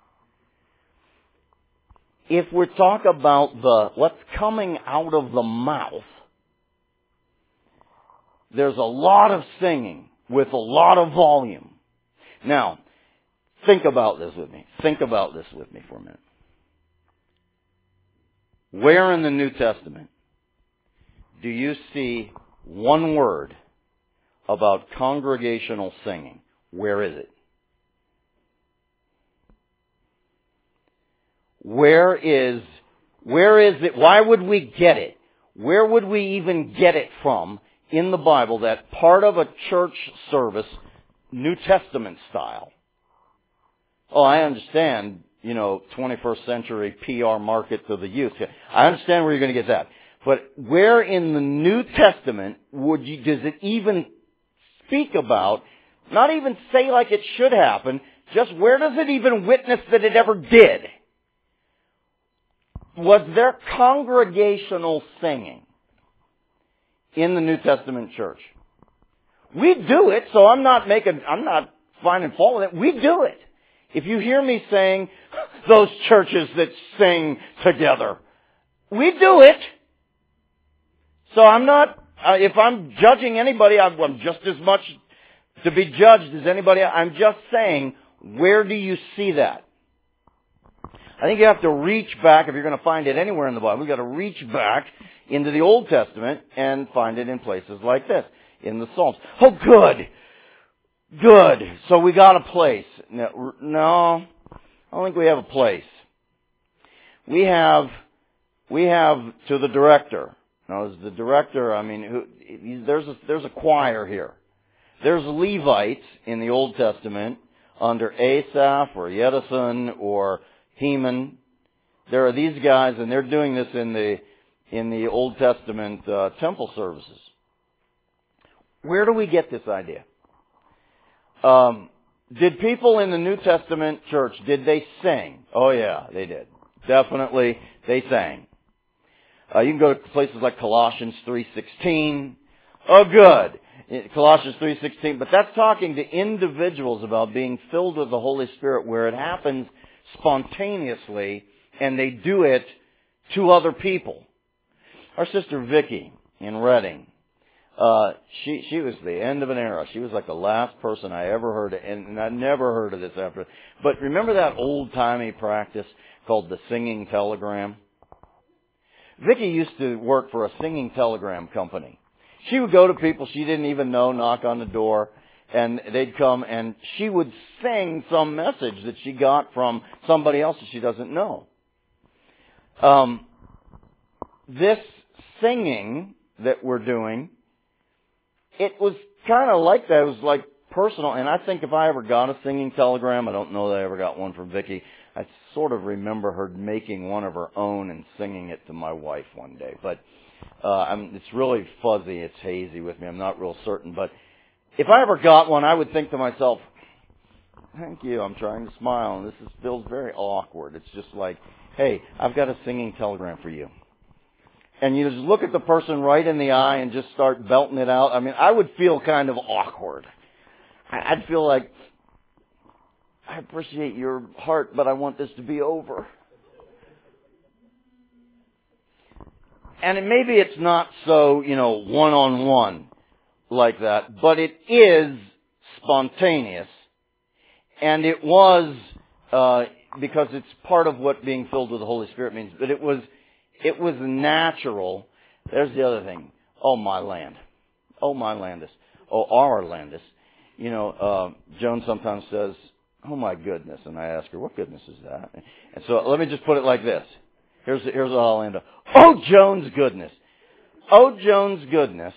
If we talk about the what's coming out of the mouth, there's a lot of singing with a lot of volume. Now, think about this with me. Think about this with me for a minute. Where in the New Testament do you see one word about congregational singing? Where is it? Where is, where is it? Why would we get it? Where would we even get it from in the Bible that part of a church service, New Testament style? Oh, I understand. You know, twenty-first century P R market to the youth. I understand where you're going to get that. But where in the New Testament would you, does it even speak about, not even say like it should happen, just where does it even witness that it ever did? Was there congregational singing in the New Testament church? We do it, so I'm not making, I'm not finding fault with it. We do it. If you hear me saying, those churches that sing together, we do it. So I'm not, uh, if I'm judging anybody, I'm, I'm just as much to be judged as anybody. I'm just saying, where do you see that? I think you have to reach back, if you're going to find it anywhere in the Bible, you've got to reach back into the Old Testament and find it in places like this, in the Psalms. Oh, good. Good. So we got a place. No, no, I don't think we have a place. We have, we have to the director. Now, as the director, I mean, who, there's a, there's a choir here. There's Levites in the Old Testament under Asaph or Yedutun or Heman. There are these guys, and they're doing this in the in the Old Testament uh, temple services. Where do we get this idea? Um, did people in the New Testament church, did they sing? Oh yeah, they did. Definitely, they sang. Uh, you can go to places like Colossians three sixteen. Oh good. Colossians three sixteen. But that's talking to individuals about being filled with the Holy Spirit where it happens spontaneously and they do it to other people. Our sister Vicky in Reading, Uh, she, she was the end of an era. She was like the last person I ever heard of, and, and I never heard of this after. But remember that old-timey practice called the singing telegram? Vicky used to work for a singing telegram company. She would go to people she didn't even know, knock on the door, And they'd come and she would sing some message that she got from somebody else that she doesn't know. Um, this singing that we're doing, it was kind of like that. It was like personal. And I think if I ever got a singing telegram, I don't know that I ever got one from Vicki. I sort of remember her making one of her own and singing it to my wife one day. But uh, I'm, it's really fuzzy. It's hazy with me. I'm not real certain. But if I ever got one, I would think to myself, thank you, I'm trying to smile. And this is, feels very awkward. It's just like, hey, I've got a singing telegram for you. And you just look at the person right in the eye and just start belting it out. I mean, I would feel kind of awkward. I'd feel like, I appreciate your heart, but I want this to be over. And it, maybe it's not so, you know, one-on-one like that, but it is spontaneous. And it was, uh, because it's part of what being filled with the Holy Spirit means, but it was, it was natural. There's the other thing. Oh, my land. Oh, my landis. Oh, our landis. You know, uh, Joan sometimes says, oh my goodness. And I ask her, what goodness is that? And so let me just put it like this. Here's, here's how I'll end up. Oh, Joan's goodness. Oh, Joan's goodness.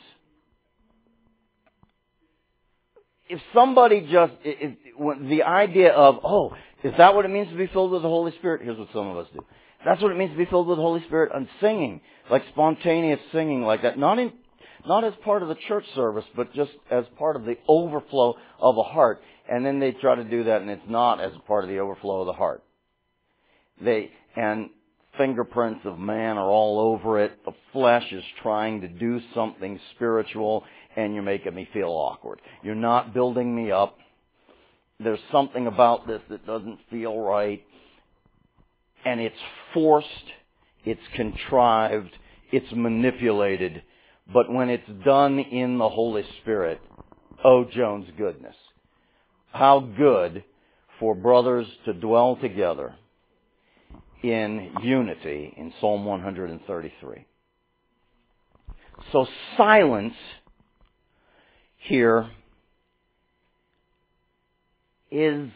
If somebody just, if, if, the idea of, oh, is that what it means to be filled with the Holy Spirit? Here's what some of us do. That's what it means to be filled with the Holy Spirit, and singing, like spontaneous singing like that. Not in, not as part of the church service, but just as part of the overflow of a heart. And then they try to do that, and it's not as part of the overflow of the heart. They, and fingerprints of man are all over it. The flesh is trying to do something spiritual, and you're making me feel awkward. You're not building me up. There's something about this that doesn't feel right. And it's forced, it's contrived, it's manipulated. But when it's done in the Holy Spirit, oh, Joan's goodness. How good for brothers to dwell together in unity in Psalm one thirty-three. So silence here is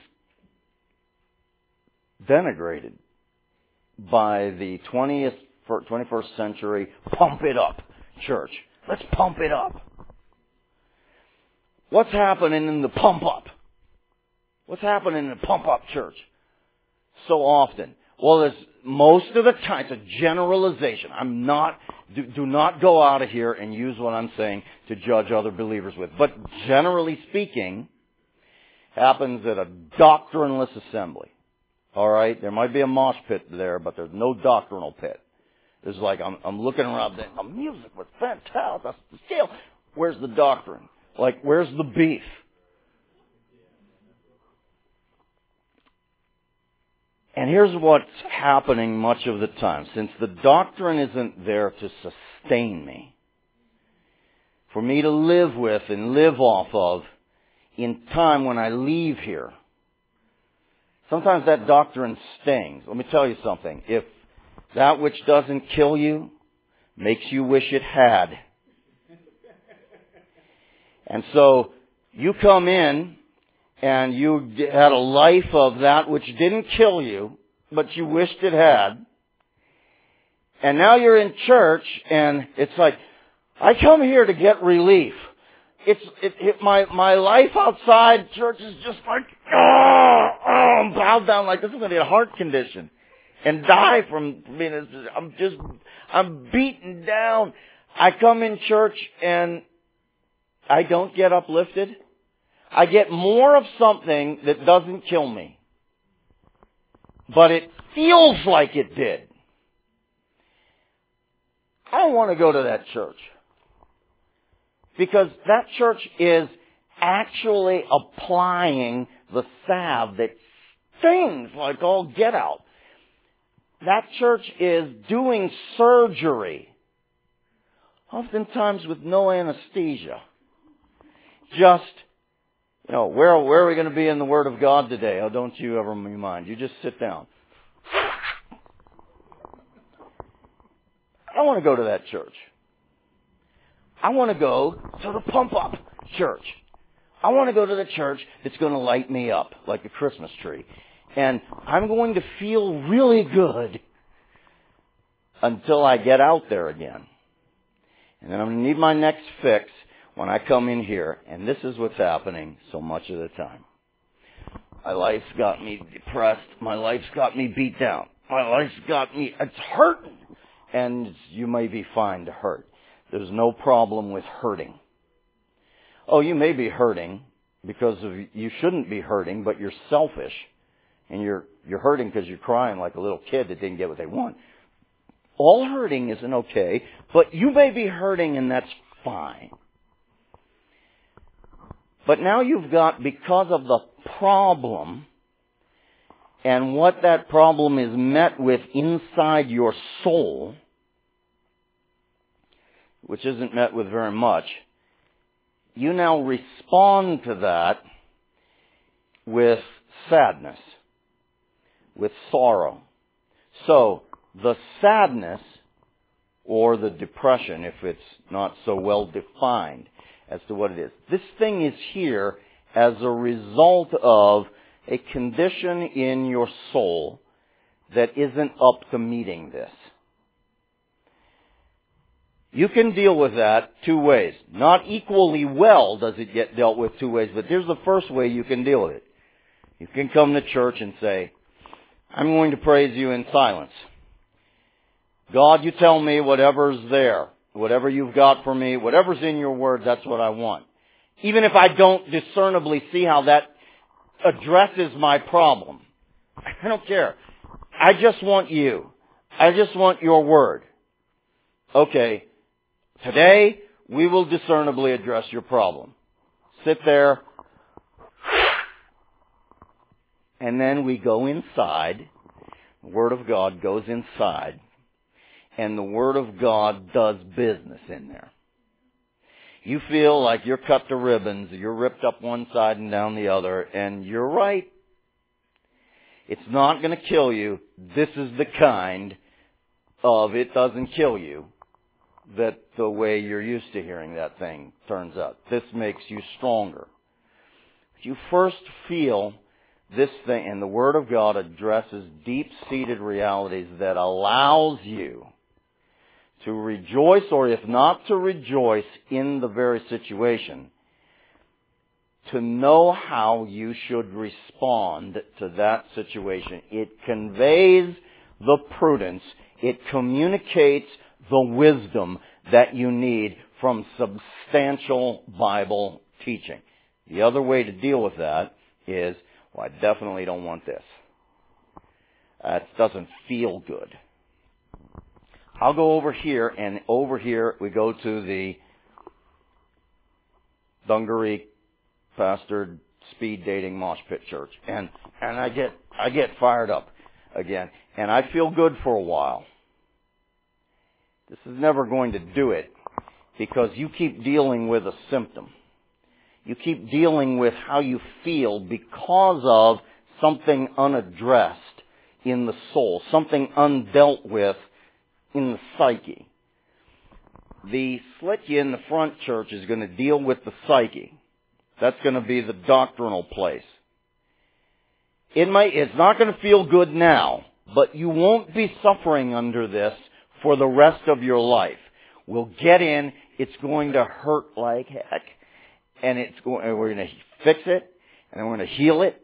denigrated by the twentieth, twenty-first century pump it up church. Let's pump it up. What's happening in the pump up? What's happening in the pump up church so often? Well, there's most of the time, it's a generalization. I'm not, do, do not go out of here and use what I'm saying to judge other believers with. But generally speaking, happens at a doctrineless assembly. All right? There might be a mosh pit there, but there's no doctrinal pit. It's like, I'm, I'm looking around saying, the music was fantastic. The scale. Where's the doctrine? Like, where's the beef? And here's what's happening much of the time. Since the doctrine isn't there to sustain me, for me to live with and live off of in time when I leave here, sometimes that doctrine stings. Let me tell you something. If that which doesn't kill you makes you wish it had. And so you come in and you had a life of that which didn't kill you, but you wished it had. And now you're in church, and it's like, I come here to get relief. It's it, it, my my life outside church is just like, oh, oh, I'm bowed down like this. I'm going to get a heart condition and die from being. I'm just I'm beaten down. I come in church and I don't get uplifted. I get more of something that doesn't kill me. But it feels like it did. I don't want to go to that church. Because that church is actually applying the salve that stings like all get out. That church is doing surgery. Oftentimes with no anesthesia. Just, you know, where, where are we going to be in the Word of God today? Oh, don't you ever be mind. You just sit down. I don't want to go to that church. I want to go to the pump-up church. I want to go to the church that's going to light me up like a Christmas tree. And I'm going to feel really good until I get out there again. And then I'm going to need my next fix when I come in here. And this is what's happening so much of the time. My life's got me depressed. My life's got me beat down. My life's got me, it's hurting. And you may be fine to hurt. There's no problem with hurting. Oh, you may be hurting because of, you shouldn't be hurting, but you're selfish. And you're, you're hurting because you're crying like a little kid that didn't get what they want. All hurting isn't okay, but you may be hurting and that's fine. But now you've got, because of the problem and what that problem is met with inside your soul, which isn't met with very much, you now respond to that with sadness, with sorrow. So, the sadness, or the depression, if it's not so well defined as to what it is. This thing is here as a result of a condition in your soul that isn't up to meeting this. You can deal with that two ways. Not equally well does it get dealt with two ways, but here's the first way you can deal with it. You can come to church and say, I'm going to praise you in silence. God, you tell me whatever's there, whatever you've got for me, whatever's in your word, that's what I want. Even if I don't discernibly see how that addresses my problem. I don't care. I just want you. I just want your word. Okay, today we will discernibly address your problem. Sit there. And then we go inside. The Word of God goes inside. And the Word of God does business in there. You feel like you're cut to ribbons, you're ripped up one side and down the other, and you're right. It's not going to kill you. This is the kind of it doesn't kill you that the way you're used to hearing that thing turns out. This makes you stronger. You first feel this thing, and the Word of God addresses deep-seated realities that allows you to rejoice, or if not to rejoice, in the very situation, to know how you should respond to that situation. It conveys the prudence. It communicates the wisdom that you need from substantial Bible teaching. The other way to deal with that is, well, I definitely don't want this. That doesn't feel good. I'll go over here, and over here we go to the Dungaree pastored speed dating mosh pit church, and and I get I get fired up again, and I feel good for a while. This is never going to do it because you keep dealing with a symptom. You keep dealing with how you feel because of something unaddressed in the soul, something undealt with in the psyche. The Slitya in the front church is going to deal with the psyche. That's going to be the doctrinal place. It might, it's not going to feel good now, but you won't be suffering under this for the rest of your life. We'll get in, it's going to hurt like heck, and it's going, and we're going to fix it, and then we're going to heal it.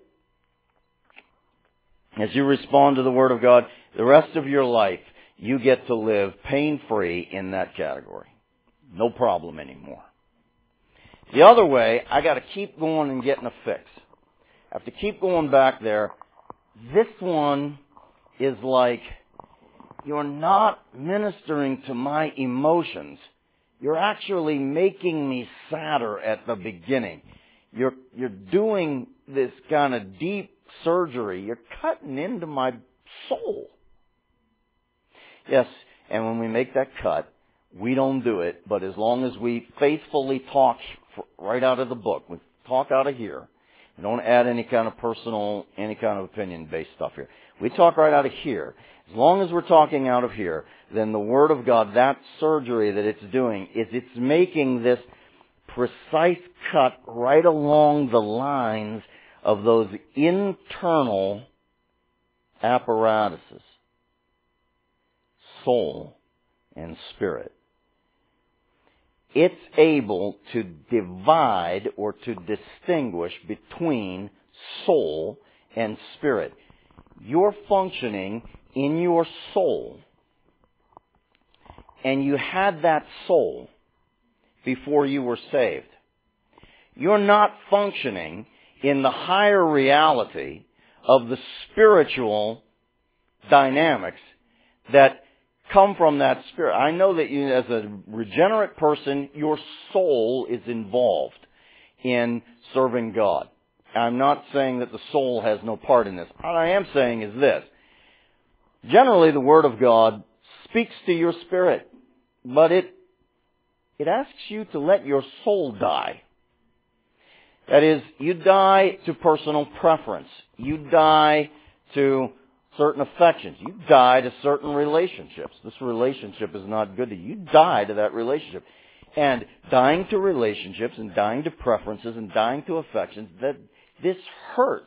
As you respond to the Word of God, the rest of your life, you get to live pain-free in that category. No problem anymore. The other way, I got to keep going and getting a fix. I have to keep going back there. This one is like, you're not ministering to my emotions. You're actually making me sadder at the beginning. You're, you're doing this kind of deep surgery. You're cutting into my soul. Yes, and when we make that cut, we don't do it, but as long as we faithfully talk right out of the book, we talk out of here, we don't add any kind of personal, any kind of opinion-based stuff here. We talk right out of here. As long as we're talking out of here, then the Word of God, that surgery that it's doing, is it's making this precise cut right along the lines of those internal apparatuses, soul and spirit. It's able to divide or to distinguish between soul and spirit. You're functioning in your soul, and you had that soul before you were saved. You're not functioning in the higher reality of the spiritual dynamics that come from that spirit. I know that you, as a regenerate person, your soul is involved in serving God. I'm not saying that the soul has no part in this. What I am saying is this. Generally, the Word of God speaks to your spirit, but it it asks you to let your soul die. That is, you die to personal preference. You die to certain affections. You die to certain relationships. This relationship is not good to you. You die to that relationship. And dying to relationships and dying to preferences and dying to affections, that this hurts.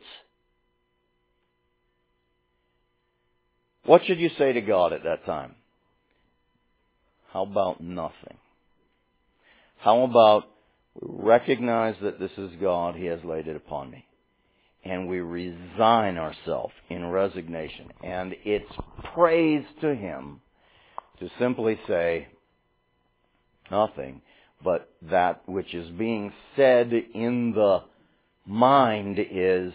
What should you say to God at that time? How about nothing? How about we recognize that this is God, He has laid it upon me, and we resign ourselves in resignation. And it's praise to Him to simply say nothing, but that which is being said in the mind is,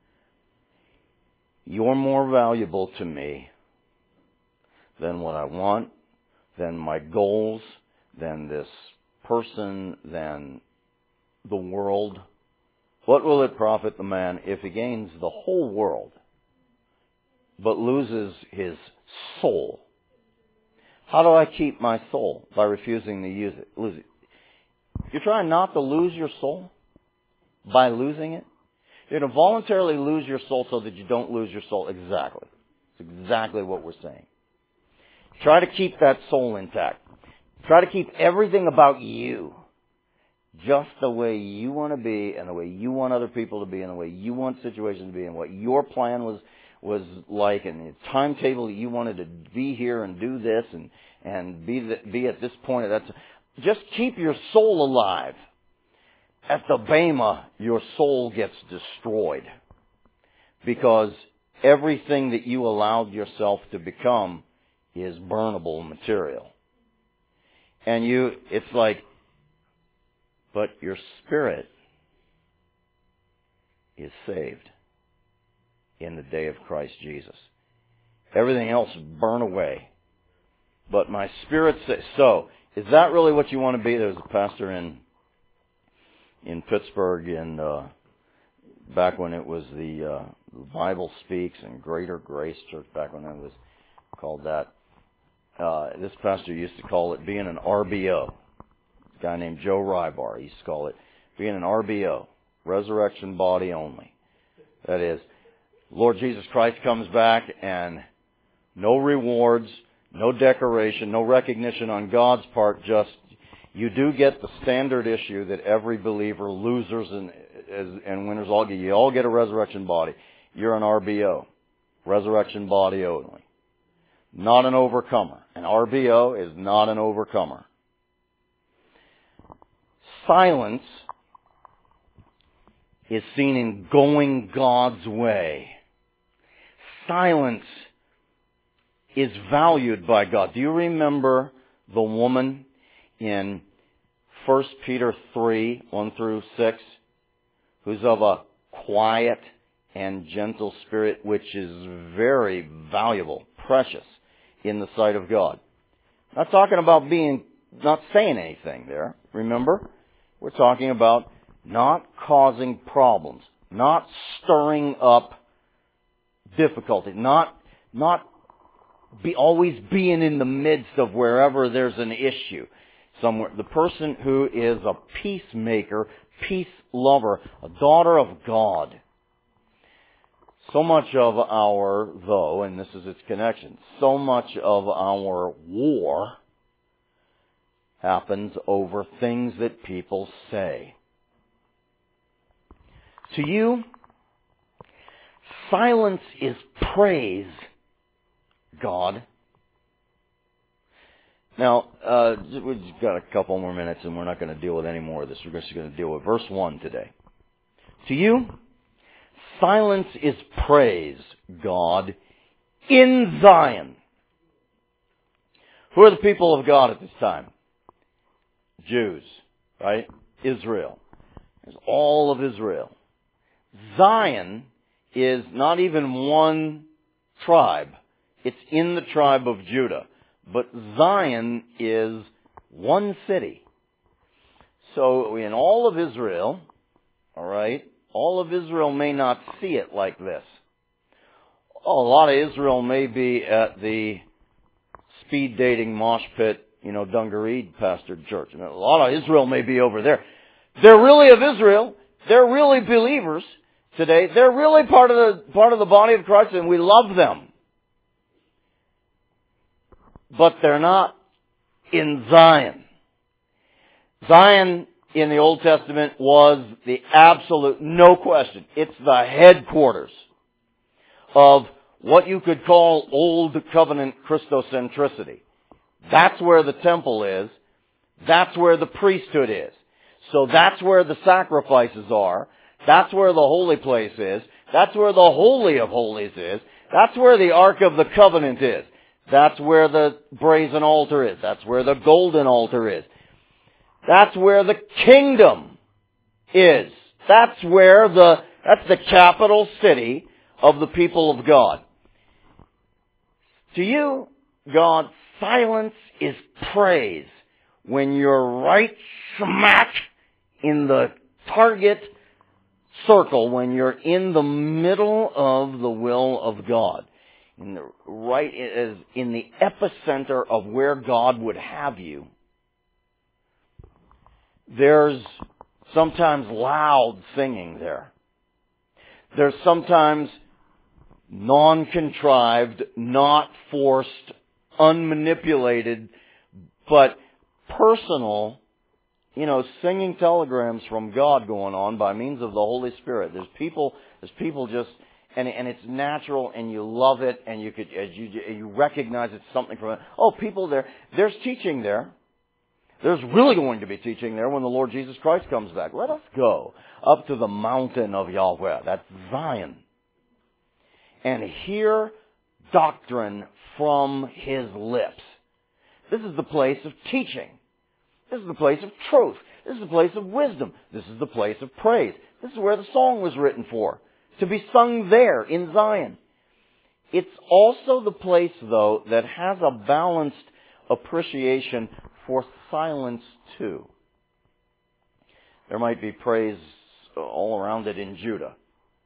you're more valuable to me than what I want, than my goals, than this person, than the world. What will it profit the man if he gains the whole world but loses his soul? How do I keep my soul? By refusing to use it, lose it. You're trying not to lose your soul by losing it? You're going to voluntarily lose your soul so that you don't lose your soul. Exactly. It's exactly what we're saying. Try to keep that soul intact. Try to keep everything about you just the way you want to be, and the way you want other people to be, and the way you want situations to be, and what your plan was was like, and the timetable that you wanted to be here and do this and and be the, be at this point. That's just keep your soul alive. At the Bema, your soul gets destroyed because everything that you allowed yourself to become is burnable material. And you, it's like, but your spirit is saved in the day of Christ Jesus. Everything else burn away. But my spirit says, so, is that really what you want to be? There was a pastor in in Pittsburgh in uh, back when it was the uh, Bible Speaks and Greater Grace Church, back when it was called that. Uh, this pastor used to call it being an R B O. A guy named Joe Rybar, he used to call it being an R B O, resurrection body only. That is, Lord Jesus Christ comes back and no rewards, no decoration, no recognition on God's part, just you do get the standard issue that every believer, losers and, and winners all get. You all get a resurrection body. You're an R B O, resurrection body only. Not an overcomer. An R B O is not an overcomer. Silence is seen in going God's way. Silence is valued by God. Do you remember the woman in First Peter three, one through six, who's of a quiet and gentle spirit, which is very valuable, precious in the sight of God? Not talking about being, not saying anything there, remember? We're talking about not causing problems, not stirring up difficulty, not, not be always being in the midst of wherever there's an issue. Somewhere, the person who is a peacemaker, peace lover, a daughter of God. So much of our, though, and this is its connection, so much of our war happens over things that people say. To you, silence is praise, God. Now, uh, we've got a couple more minutes and we're not going to deal with any more of this. We're just going to deal with verse one today. To you, silence is praise, God, in Zion. Who are the people of God at this time? Jews, right? Israel. There's all of Israel. Zion is not even one tribe. It's in the tribe of Judah. But Zion is one city. So in all of Israel, all right, all of Israel may not see it like this. Oh, a lot of Israel may be at the speed dating mosh pit, you know, Dungaree pastored church. And a lot of Israel may be over there. They're really of Israel. They're really believers today. They're really part of the part of the body of Christ, and we love them. But they're not in Zion. Zion in the Old Testament was the absolute, no question, it's the headquarters of what you could call Old Covenant Christocentricity. That's where the temple is. That's where the priesthood is. So that's where the sacrifices are. That's where the holy place is. That's where the Holy of Holies is. That's where the Ark of the Covenant is. That's where the brazen altar is. That's where the golden altar is. That's where the kingdom is. That's where the, that's the capital city of the people of God. To you, God, silence is praise when you're right smack in the target circle, when you're in the middle of the will of God. In the right is in the epicenter of where God would have you. There's sometimes loud singing there. There's sometimes non-contrived, not forced, unmanipulated, but personal, you know, singing telegrams from God going on by means of the Holy Spirit. There's people, there's people just, and and it's natural, and you love it, and you could, as you you recognize it's something from it. Oh, people there, there's teaching there. There's really going to be teaching there when the Lord Jesus Christ comes back. Let us go up to the mountain of Yahweh, that's Zion, and hear doctrine from His lips. This is the place of teaching. This is the place of truth. This is the place of wisdom. This is the place of praise. This is where the song was written for, to be sung there in Zion. It's also the place, though, that has a balanced appreciation for silence, too. There might be praise all around it in Judah.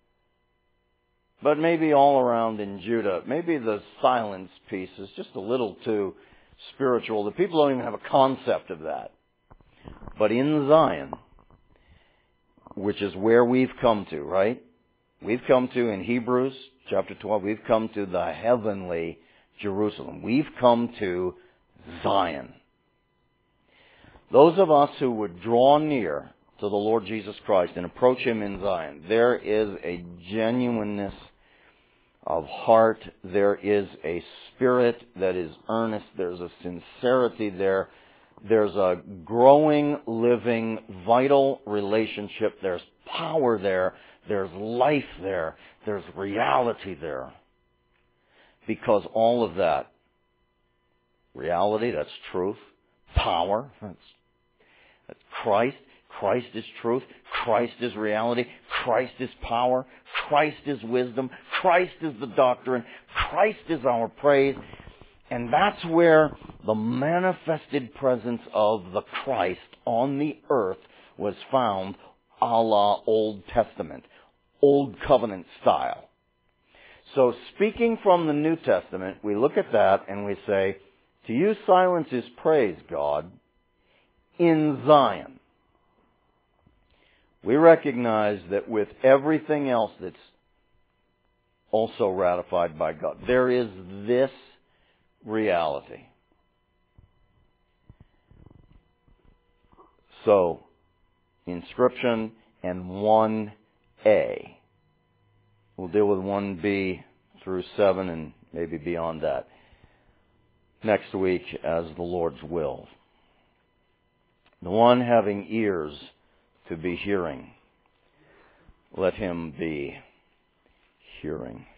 But maybe all around in Judah, maybe the silence piece is just a little too spiritual. The people don't even have a concept of that. But in Zion, which is where we've come to, right? We've come to, in Hebrews chapter twelve, we've come to the heavenly Jerusalem. We've come to Zion. Those of us who would draw near to the Lord Jesus Christ and approach Him in Zion, there is a genuineness of heart. There is a spirit that is earnest. There's a sincerity there. There's a growing, living, vital relationship. There's power there. There's life there. There's reality there. Because all of that, reality, that's truth. Power, that's, that's Christ. Christ is truth. Christ is reality. Christ is power. Christ is wisdom. Christ is the doctrine. Christ is our praise. And that's where the manifested presence of the Christ on the earth was found, a la Old Testament, Old Covenant style. So speaking from the New Testament, we look at that and we say, to you silence is praise, God, in Zion. We recognize that with everything else that's also ratified by God, there is this reality. So, inscription and one A. We'll deal with one B through seven and maybe beyond that next week as the Lord's will. The one having ears to be hearing, let him be hearing.